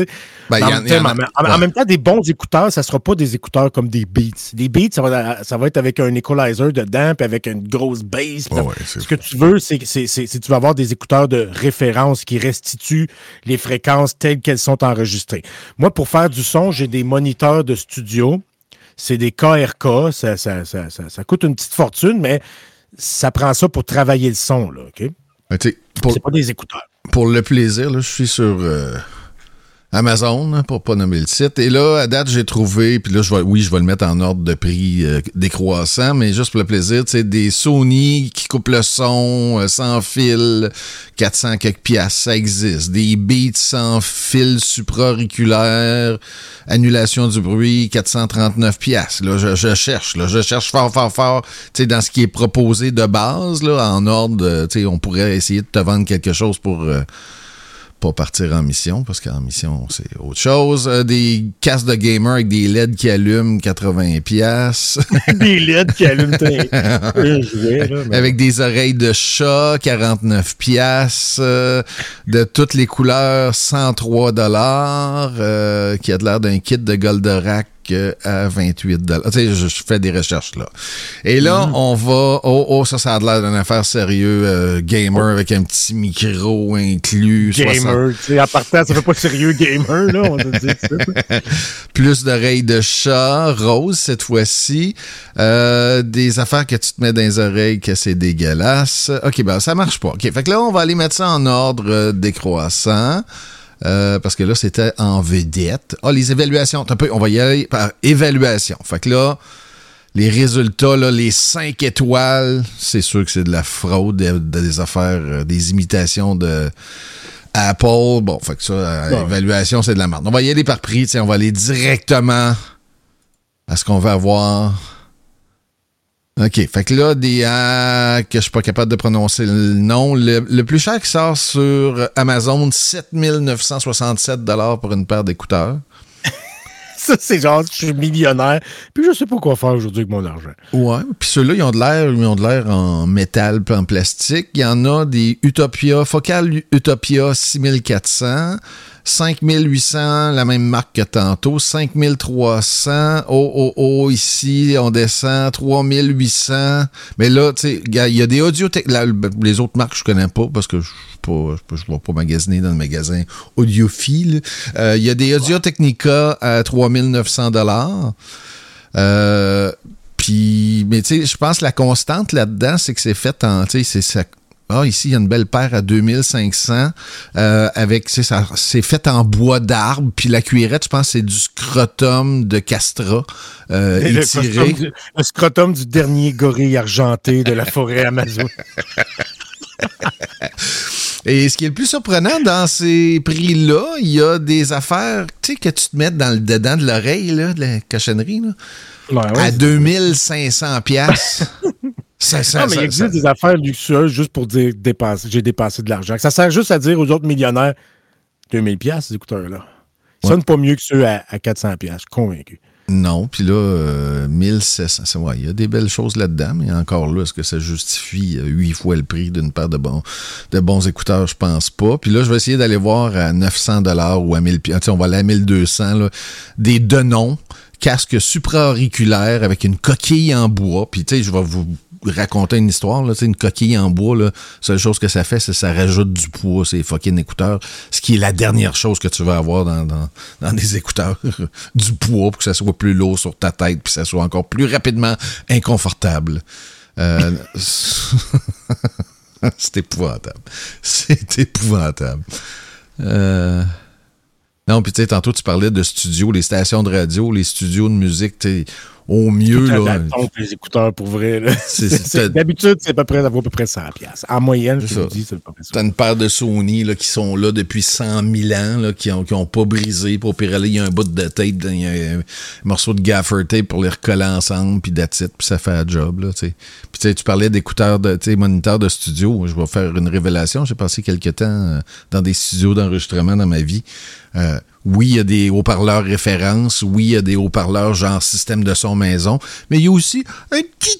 En même temps, des bons écouteurs, ça sera pas des écouteurs comme des Beats. Des Beats, ça va être avec un equalizer dedans, puis avec une grosse bass. Ce que tu veux, c'est tu vas avoir des écouteurs de référence qui restituent les fréquences telles qu'elles sont enregistrées. Moi, pour faire du son, j'ai des moniteurs de studio. C'est des KRK. Ça coûte une petite fortune, mais ça prend ça pour travailler le son, là, OK? C'est pas des écouteurs. Pour le plaisir, là, je suis sur Amazon, hein, pour pas nommer le site. Et là, à date, j'ai trouvé, puis là, je vais le mettre en ordre de prix décroissant, mais juste pour le plaisir, tu sais, des Sony qui coupent le son sans fil, 400 quelques piastres, ça existe. Des Beats sans fil supraauriculaire, annulation du bruit, 439 piastres. Là, je cherche fort, tu sais, dans ce qui est proposé de base, là, en ordre, tu sais, on pourrait essayer de te vendre quelque chose pour... pas partir en mission, parce qu'en mission, c'est autre chose. Des casques de gamer avec des LED qui allument, 80 $. Des LED qui allument très avec des oreilles de chat, 49 $. De toutes les couleurs, 103 $. Qui a l'air d'un kit de Goldorak à 28 $. Tu sais, je fais des recherches, là. Et là, on va... ça a l'air d'une affaire sérieuse. Gamer avec un petit micro inclus. Gamer, tu sais, en partant, ça fait pas sérieux gamer, là, on te dit ça. Plus d'oreilles de chat, rose cette fois-ci. Des affaires que tu te mets dans les oreilles, que c'est dégueulasse. OK, ben ça marche pas. OK, fait que là, on va aller mettre ça en ordre décroissant. Parce que là, c'était en vedette. Les évaluations. On va y aller par évaluation. Fait que là, les résultats, là, les 5 étoiles, c'est sûr que c'est de la fraude, des affaires, des imitations de Apple. Bon, fait que ça, évaluation, c'est de la merde. On va y aller par prix. On va aller directement à ce qu'on va avoir. OK, fait que là, que je suis pas capable de prononcer le nom, le plus cher qui sort sur Amazon, 7 967 $ pour une paire d'écouteurs. Ça, c'est genre, je suis millionnaire, puis je sais pas quoi faire aujourd'hui avec mon argent. Ouais, puis ceux-là, ils ont de l'air en métal puis en plastique. Il y en a des Utopia, Focal Utopia 6400, 5800, la même marque que tantôt, 5300, ici, on descend, 3800. Mais là, tu sais, il y a des audio... Les autres marques, je connais pas parce que je vais pas magasiner dans le magasin audiophile. Il y a des Audio-Technica à 3900 $. Puis, mais tu sais, je pense que la constante là-dedans, c'est que c'est fait en, tu sais, c'est ça. Ah, ici, il y a une belle paire à 2500 avec, tu sais, c'est fait en bois d'arbre, puis la cuillerette, je pense, c'est du scrotum de castrat étiré. Le scrotum du dernier gorille argenté de la forêt Amazon. Et ce qui est le plus surprenant dans ces prix-là, il y a des affaires, tu sais, que tu te mets dans le dedans de l'oreille, là, de la cochonnerie, là, à 2500 $. Non, mais il existe des affaires luxueuses juste pour dire j'ai dépensé de l'argent. Ça sert juste à dire aux autres millionnaires 2000 $, ces écouteurs-là. Ils sonnent pas mieux que ceux à 400 $, je suis convaincu. Non, puis là, 1700, il y a des belles choses là-dedans, mais encore là, est-ce que ça justifie 8 fois le prix d'une paire de bons écouteurs? Je pense pas. Puis là, je vais essayer d'aller voir à 900 $ ou à 1000 $. On va aller à 1200, là, des Denon, casque supraauriculaire avec une coquille en bois. Puis tu sais, je vais vous raconter une histoire, là, une coquille en bois, la seule chose que ça fait, c'est que ça rajoute du poids, ces fucking écouteurs, ce qui est la dernière chose que tu vas avoir dans des écouteurs, du poids pour que ça soit plus lourd sur ta tête puis que ça soit encore plus rapidement inconfortable. C'est épouvantable. C'est épouvantable. Non, puis tu sais, tantôt, tu parlais de studios, les stations de radio, les studios de musique, tu sais, au mieux, là. Les écouteurs, pour vrai, là. D'habitude, ça vaut à peu près 100 $. En moyenne, je te le dis, c'est pas près ça. T'as une paire de Sony, là, qui sont là depuis 100 000 ans, là, qui ont pas brisé. Pour pire aller, il y a un bout de tape, il y a un morceau de gaffer tape pour les recoller ensemble, puis that's it, puis ça fait un job, là, tu sais. Puis tu sais, tu parlais d'écouteurs, tu sais, moniteurs de studio. Je vais faire une révélation. J'ai passé quelques temps dans des studios d'enregistrement dans ma vie. Oui, il y a des haut-parleurs références. Oui, il y a des haut-parleurs genre système de son maison. Mais il y a aussi un petit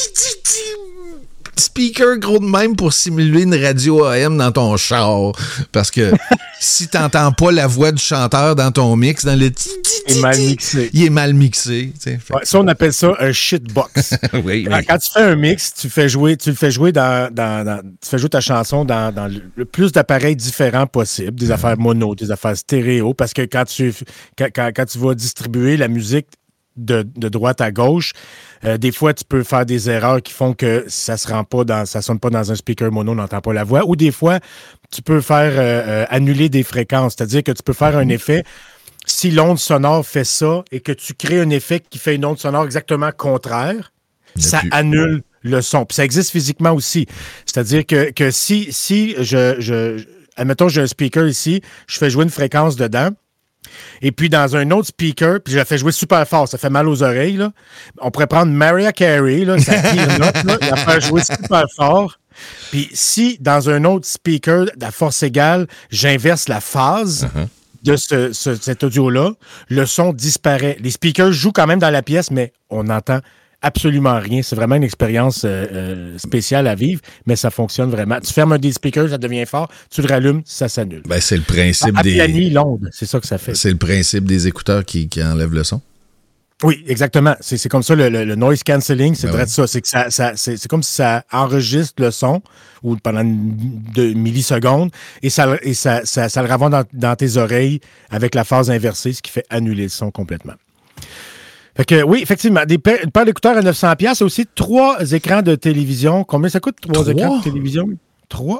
speaker gros de même pour simuler une radio AM dans ton char. Parce que si t'entends pas la voix du chanteur dans ton mix, dans le il est mal mixé. Il est mal mixé. Ouais, ça, on appelle ça un shitbox. Oui. Quand tu fais un mix, tu le fais jouer tu fais jouer ta chanson dans le plus d'appareils différents possible, des affaires mono, des affaires stéréo, parce que quand tu vas distribuer la musique de droite à gauche, des fois, tu peux faire des erreurs qui font que ça sonne pas dans un speaker mono, on n'entend pas la voix. Ou des fois, tu peux faire annuler des fréquences. C'est-à-dire que tu peux faire un effet. Si l'onde sonore fait ça et que tu crées un effet qui fait une onde sonore exactement contraire, ça annule le son. Puis ça existe physiquement aussi. C'est-à-dire que si admettons, j'ai un speaker ici, je fais jouer une fréquence dedans, et puis dans un autre speaker, puis je la fais jouer super fort, ça fait mal aux oreilles, là. On pourrait prendre Mariah Carey, là, sa pire note, là, et la faire jouer super fort. Puis si dans un autre speaker, à force égale, j'inverse la phase de cet audio-là, le son disparaît. Les speakers jouent quand même dans la pièce, mais on n'entend absolument rien. C'est vraiment une expérience spéciale à vivre, mais ça fonctionne vraiment. Tu fermes un des speakers, ça devient fort, tu le rallumes, ça s'annule. Ben, c'est le principe aplanit l'onde, c'est ça que ça fait. C'est le principe des écouteurs qui enlèvent le son? Oui, exactement. C'est comme ça, le noise cancelling, c'est vrai de ça. C'est que c'est comme si ça enregistre le son ou pendant 2 millisecondes et ça le ravonne dans tes oreilles avec la phase inversée, ce qui fait annuler le son complètement. Fait que oui, effectivement, une paire d'écouteurs à 900 $, c'est aussi 3 écrans de télévision. Combien ça coûte, 3 écrans de télévision? 3?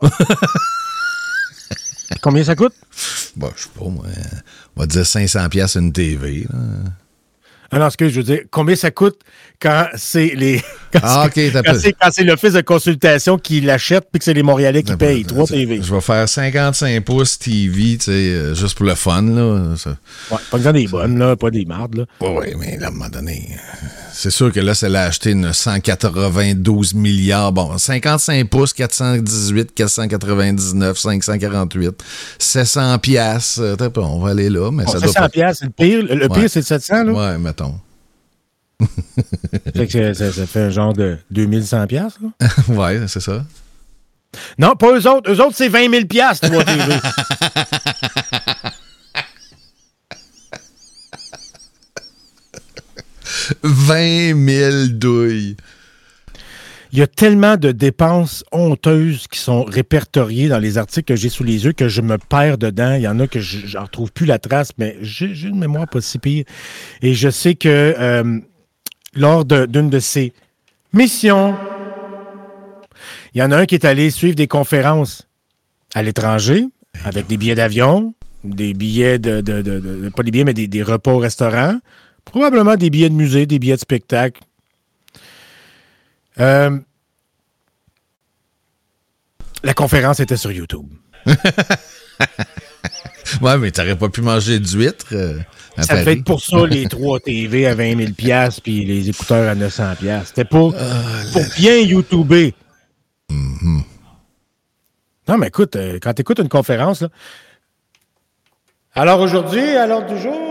Combien ça coûte? Bon, je sais pas, moi. On va dire 500 $ une TV, là. Ah non, ce que je veux dire, combien ça coûte quand c'est les. Quand c'est l'office de consultation qui l'achète puis que c'est les Montréalais qui payent 3 TV. Je vais faire 55 pouces TV, tu sais, juste pour le fun, là. Ça. Ouais, pas que des bonnes, là, pas des mardes, là. Oui, mais là, à un moment donné, c'est sûr que là, ça l'a acheté une 192 milliards. Bon, 55 pouces, 418, 499, 548, 700 piastres. On va aller là, mais bon, ça 700 doit pas... piastres, c'est le pire. Le pire, c'est le 700, là? Ouais, mettons. Fait que ça fait un genre de 2100 piastres, là? Ouais, c'est ça. Non, pas eux autres. Eux autres, c'est 20 000 piastres, 3 TV. 20 000 douilles. Il y a tellement de dépenses honteuses qui sont répertoriées dans les articles que j'ai sous les yeux que je me perds dedans. Il y en a que j'en retrouve plus la trace, mais j'ai une mémoire pas si pire. Et je sais que lors d'une de ces missions, il y en a un qui est allé suivre des conférences à l'étranger avec des billets d'avion, des billets pas des billets, mais des repas au restaurant. Probablement des billets de musée, des billets de spectacle. La conférence était sur YouTube. Ouais, mais t'aurais pas pu manger d'huîtres à Ça Paris. devait être pour ça, les 3 TV à 20 000 $ puis les écouteurs à 900 $. C'était pour bien YouTuber. Mm-hmm. Non, mais écoute, quand tu écoutes une conférence, là, alors aujourd'hui, à l'ordre du jour,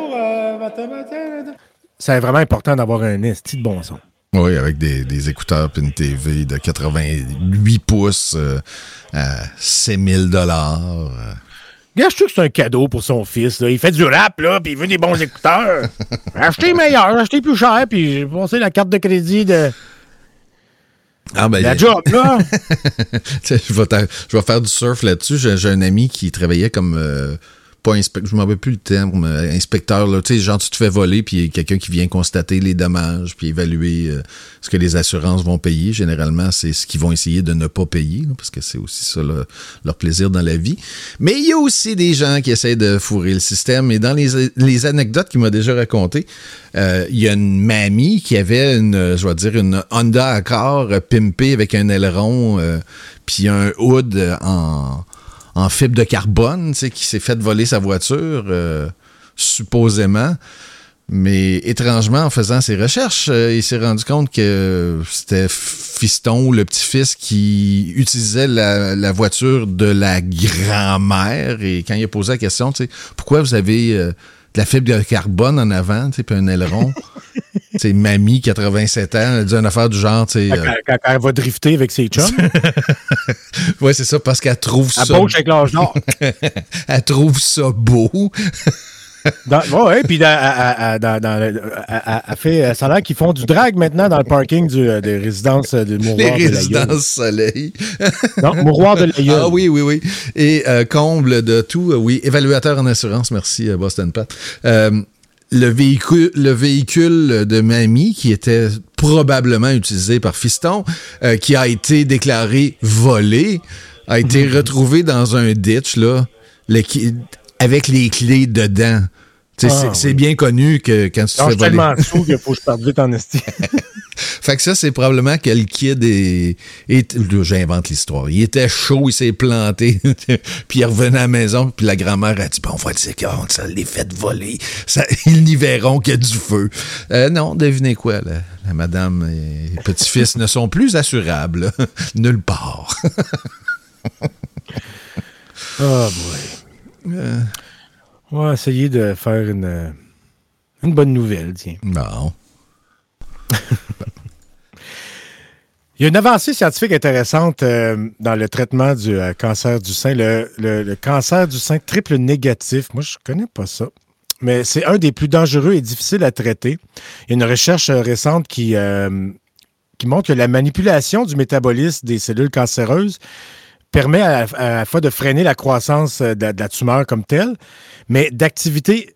c'est vraiment important d'avoir un esti de bon son. Oui, avec des écouteurs et une TV de 88 pouces à 6 000 $. Gâche-tu que c'est un cadeau pour son fils, là? Il fait du rap, là, puis il veut des bons écouteurs. Achetez meilleur, achetez plus cher, puis j'ai passé la carte de crédit de... Ah ben, la job, là! je vais faire du surf là-dessus. J'ai un ami qui travaillait comme... pas inspecteur, je m'en rappelle plus le terme, inspecteur, là, tu sais, genre tu te fais voler, puis il y a quelqu'un qui vient constater les dommages, puis évaluer ce que les assurances vont payer. Généralement, c'est ce qu'ils vont essayer de ne pas payer, là, parce que c'est aussi ça leur plaisir dans la vie. Mais il y a aussi des gens qui essaient de fourrer le système, et dans les anecdotes qu'il m'a déjà racontées, il y a une mamie qui avait une Honda Accord pimpée avec un aileron, puis un hood en fibre de carbone, tu sais, qui s'est fait voler sa voiture, supposément. Mais étrangement, en faisant ses recherches, il s'est rendu compte que c'était Fiston, le petit-fils, qui utilisait la voiture de la grand-mère. Et quand il a posé la question, tu sais, pourquoi vous avez de la fibre de carbone en avant, tu sais, puis un aileron? Tu sais, mamie, 87 ans, elle a dit une affaire du genre, tu sais... Quand elle va drifter avec ses chums. Ouais, c'est ça, parce qu'elle trouve ça... Elle bouge avec l'âge d'or. Elle trouve ça beau. Oui, puis elle fait... Ça a l'air qu'ils font du drag maintenant dans le parking des résidences de Mouroir Les de la résidences Soleil. Non, Mouroir de la Gueule. Ah oui. Et comble de tout, oui, évaluateur en assurance, merci Boston Pat. Le véhicule de mamie qui était probablement utilisé par Fiston, qui a été déclaré volé, a été retrouvé dans un ditch là, avec les clés dedans. C'est bien connu que quand tu te fais voler... Je suis tellement sous qu'il faut que je parte vite en esti. Fait que ça, c'est probablement que le kid j'invente l'histoire. Il était chaud, il s'est planté, puis il revenait à la maison, puis la grand-mère a dit, bon, on va dire qu'on ça les fait voler. Ils n'y verront que du feu. Non, devinez quoi, la madame et les petits-fils ne sont plus assurables. Nulle part. Oh boy. On va essayer de faire une bonne nouvelle, tiens. Non. Il y a une avancée scientifique intéressante dans le traitement du cancer du sein. Le cancer du sein triple négatif, moi, je connais pas ça, mais c'est un des plus dangereux et difficiles à traiter. Il y a une recherche récente qui montre que la manipulation du métabolisme des cellules cancéreuses permet à la fois de freiner la croissance de la tumeur comme telle, mais d'activer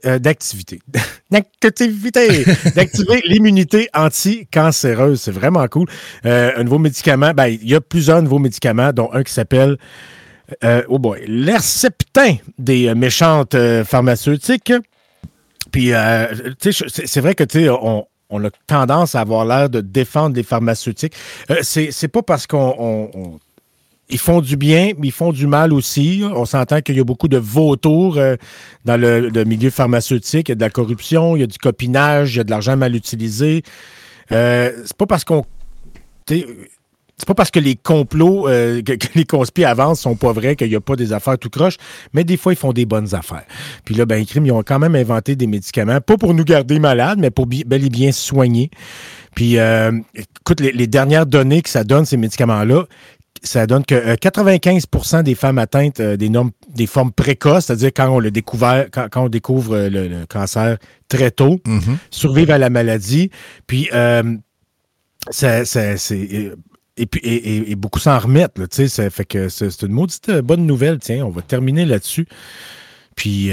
l'immunité anti-cancéreuse. C'est vraiment cool. Un nouveau médicament, il y a plusieurs nouveaux médicaments, dont un qui s'appelle l'Herceptin des méchantes pharmaceutiques. Puis, c'est vrai que, on a tendance à avoir l'air de défendre les pharmaceutiques. C'est pas parce ils font du bien, mais ils font du mal aussi. On s'entend qu'il y a beaucoup de vautours dans le milieu pharmaceutique. Il y a de la corruption, il y a du copinage, il y a de l'argent mal utilisé. c'est pas parce qu'on... C'est pas parce que les complots, que les conspires avancent sont pas vrais qu'il n'y a pas des affaires tout croche, mais des fois, ils font des bonnes affaires. Puis là, ben, ils ont quand même inventé des médicaments, pas pour nous garder malades, mais pour bel et bien soigner. Puis, écoute, les dernières données que ça donne, ces médicaments-là, ça donne que 95% des femmes atteintes des formes précoces, c'est-à-dire quand on le découvre, quand on découvre le cancer très tôt, survivent à la maladie. Puis, et beaucoup s'en remettent, là, tu sais, ça fait que c'est une maudite bonne nouvelle, tiens, on va terminer là-dessus. Puis,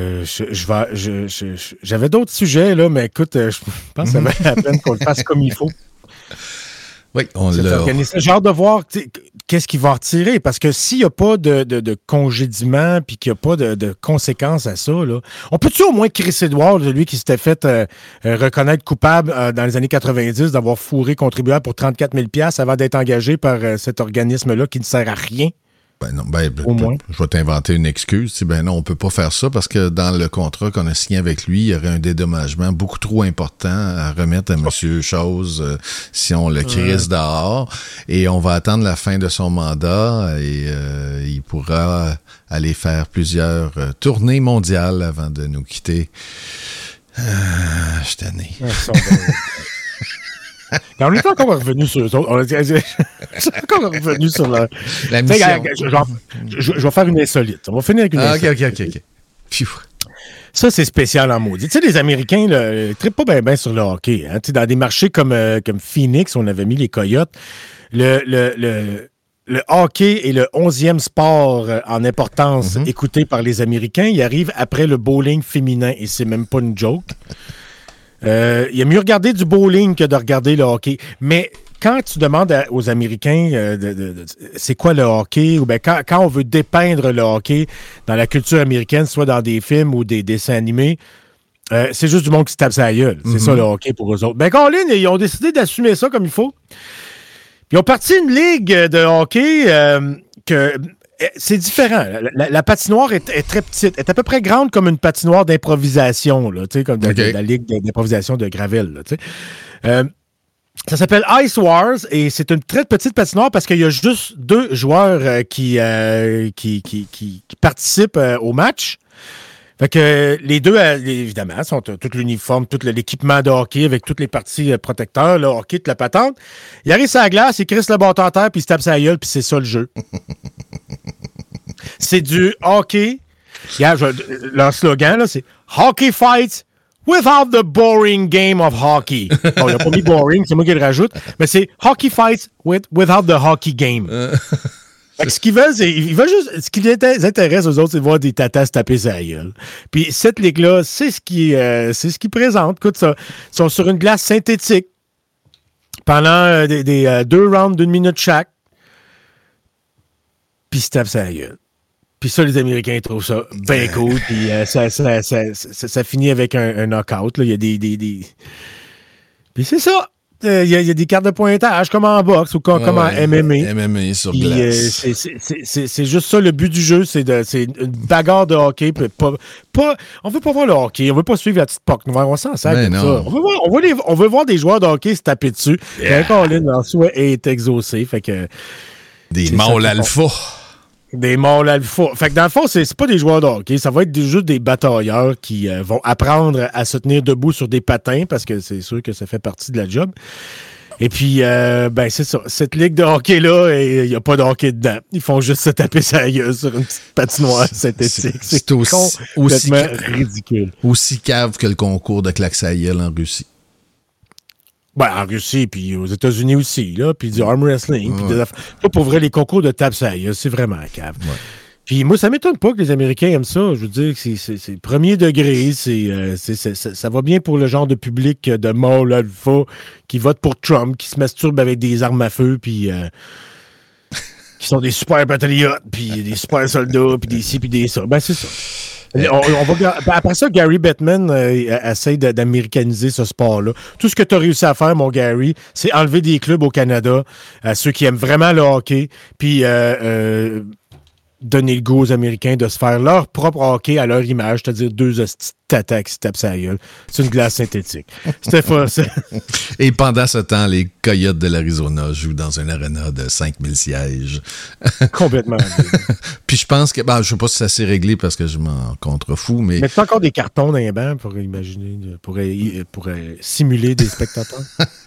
j'avais d'autres sujets, là, mais écoute, je pense que ça valait la peine qu'on le fasse comme il faut. Oui, on l'a. J'ai hâte de voir qu'est-ce qu'il va retirer, parce que s'il n'y a pas de congédiement puis qu'il n'y a pas de conséquences à ça, là, on peut-tu au moins crisser Edouard, lui qui s'était fait reconnaître coupable dans les années 90 d'avoir fourré contribuable pour 34 000 $ avant d'être engagé par cet organisme-là qui ne sert à rien? Ben non, je vais t'inventer une excuse. Ben non, on peut pas faire ça parce que dans le contrat qu'on a signé avec lui, il y aurait un dédommagement beaucoup trop important à remettre à M. Chose si on le crisse dehors. Et on va attendre la fin de son mandat et il pourra aller faire plusieurs tournées mondiales avant de nous quitter. Je suis tanné. On est encore revenu sur eux autres. On est encore revenu sur la mission. Je vais faire une insolite. On va finir avec une insolite. OK. Pfiou. Ça, c'est spécial en maudit. Tu sais, les Américains ne trippent pas bien sur le hockey. Hein. Dans des marchés comme Phoenix, on avait mis les Coyotes. Le hockey est le 11e sport en importance écouté par les Américains. Il arrive après le bowling féminin et c'est même pas une joke. Il y a mieux regarder du bowling que de regarder le hockey. Mais quand tu demandes aux Américains c'est quoi le hockey, ou bien quand on veut dépeindre le hockey dans la culture américaine, soit dans des films ou des dessins animés, c'est juste du monde qui se tape sa gueule. C'est ça le hockey pour eux autres. Ben Colin, ils ont décidé d'assumer ça comme il faut. Puis ils ont parti une ligue de hockey que... C'est différent. La patinoire est très petite. Elle est à peu près grande comme une patinoire d'improvisation, là, comme la ligue d'improvisation de Gravel. Là, ça s'appelle Ice Wars et c'est une très petite patinoire parce qu'il y a juste 2 joueurs qui participent au match. Fait que les deux, évidemment, sont tout l'uniforme, tout l'équipement de hockey avec toutes les parties protecteurs, le hockey, toute la patente. Il arrive sur la glace, il crisse le bâton en terre, puis il se tape sa gueule, puis c'est ça le jeu. C'est du hockey. Leur slogan, là, c'est « Hockey fights without the boring game of hockey ». Bon, il n'a pas mis « boring », c'est moi qui le rajoute, mais c'est « Hockey fights without the hockey game ». Ce qu'ils veulent, ce qui les intéresse aux autres, c'est de voir des tatas se taper sa gueule. Puis cette ligue-là, c'est ce qu'ils présentent. Écoute, ça, ils sont sur une glace synthétique pendant des 2 rounds d'1 minute chaque. Puis ils se tapent sa gueule. Puis ça, les Américains trouvent ça bien cool. Puis ça finit avec un knockout. Là. Il y a des... Puis c'est ça. Il y a des cartes de pointage comme en boxe ou comme en MMA. MMA sur glace. C'est juste ça, le but du jeu, c'est une bagarre de hockey. On veut pas voir le hockey, on veut pas suivre la petite POC noire, on s'en sert comme ça. On veut voir des joueurs de hockey se taper dessus. Yeah. Quand Colin en soi est exaucé. Fait que, des mâles alpha. Des mâles alpha. Fait que dans le fond, c'est pas des joueurs de hockey. Ça va être juste des batailleurs qui vont apprendre à se tenir debout sur des patins parce que c'est sûr que ça fait partie de la job. Et puis, c'est ça. Cette ligue de hockey-là, il n'y a pas de hockey dedans. Ils font juste se taper sa gueule sur une petite patinoire synthétique. C'est aussi ridicule. Aussi cave que le concours de claque sa gueule en Russie. Ben, en Russie, puis aux États-Unis aussi, là, puis du arm wrestling. Puis pas pour vrai, les concours de tape ça, c'est vraiment cave. Ouais. Puis moi, ça m'étonne pas que les Américains aiment ça. Je veux dire que c'est premier degré. Ça va bien pour le genre de public de mâle alpha qui vote pour Trump, qui se masturbe avec des armes à feu, puis qui sont des super patriotes, puis des super soldats, puis des ci, puis des ça. Ben, c'est ça. Après ça, Gary Bettman essaie d'américaniser ce sport-là. Tout ce que tu as réussi à faire, mon Gary, c'est enlever des clubs au Canada à ceux qui aiment vraiment le hockey, puis donné le goût aux Américains de se faire leur propre hockey à leur image, c'est-à-dire 2 hosties de tata qui se tapent sa gueule. C'est une glace synthétique. C'était fort, ça. Et pendant ce temps, les Coyotes de l'Arizona jouent dans un aréna de 5000 sièges. Complètement. Puis je pense que, je sais pas si ça s'est réglé parce que je m'en contrefous, mais... Mais tu as encore des cartons dans les bancs pour imaginer, pour simuler des spectateurs?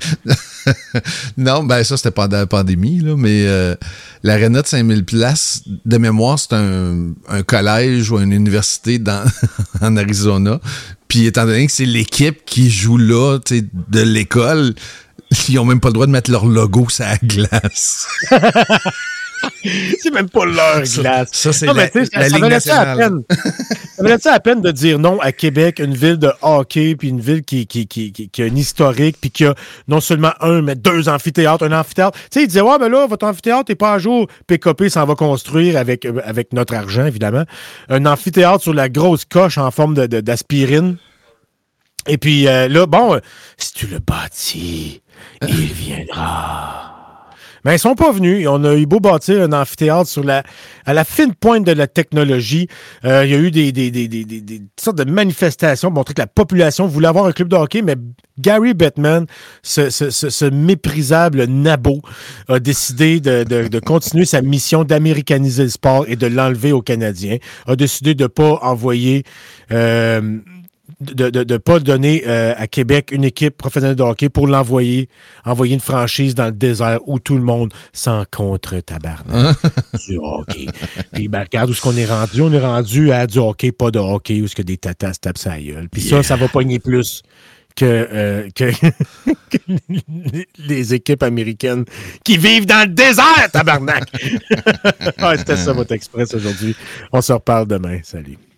Non, ça c'était pendant la pandémie, là, mais l'aréna de 5000 places, de mémoire, c'est un collège ou une université en Arizona. Puis étant donné que c'est l'équipe qui joue là, de l'école, ils ont même pas le droit de mettre leur logo sur la glace. C'est même pas leur glace. Ça c'est non, la Ligue nationale. Ça valait la peine de dire non à Québec, une ville de hockey, puis une ville qui a une historique, puis qui a non seulement un, mais 2 amphithéâtres, un amphithéâtre. Tu sais, ils disaient, ouais, mais là, votre amphithéâtre n'est pas à jour. PKP s'en va construire avec notre argent, évidemment. Un amphithéâtre sur la grosse coche en forme d'aspirine. Et puis là, si tu le bâtis, il viendra. Mais ils sont pas venus. On a eu beau bâtir un amphithéâtre à la fine pointe de la technologie. Il y a eu des sortes de manifestations pour montrer que la population voulait avoir un club de hockey, mais Gary Bettman, ce méprisable nabo, a décidé de continuer sa mission d'américaniser le sport et de l'enlever aux Canadiens. A décidé de pas envoyer... de pas donner à Québec une équipe professionnelle de hockey pour envoyer une franchise dans le désert où tout le monde s'en contre-tabarnak du hockey. Puis regarde où est-ce qu'on est rendu. On est rendu à du hockey, pas de hockey, où est-ce que des tatas se tapent sa gueule. Puis ça va pogner plus que les équipes américaines qui vivent dans le désert, tabarnak! C'était ça votre express aujourd'hui. On se reparle demain. Salut.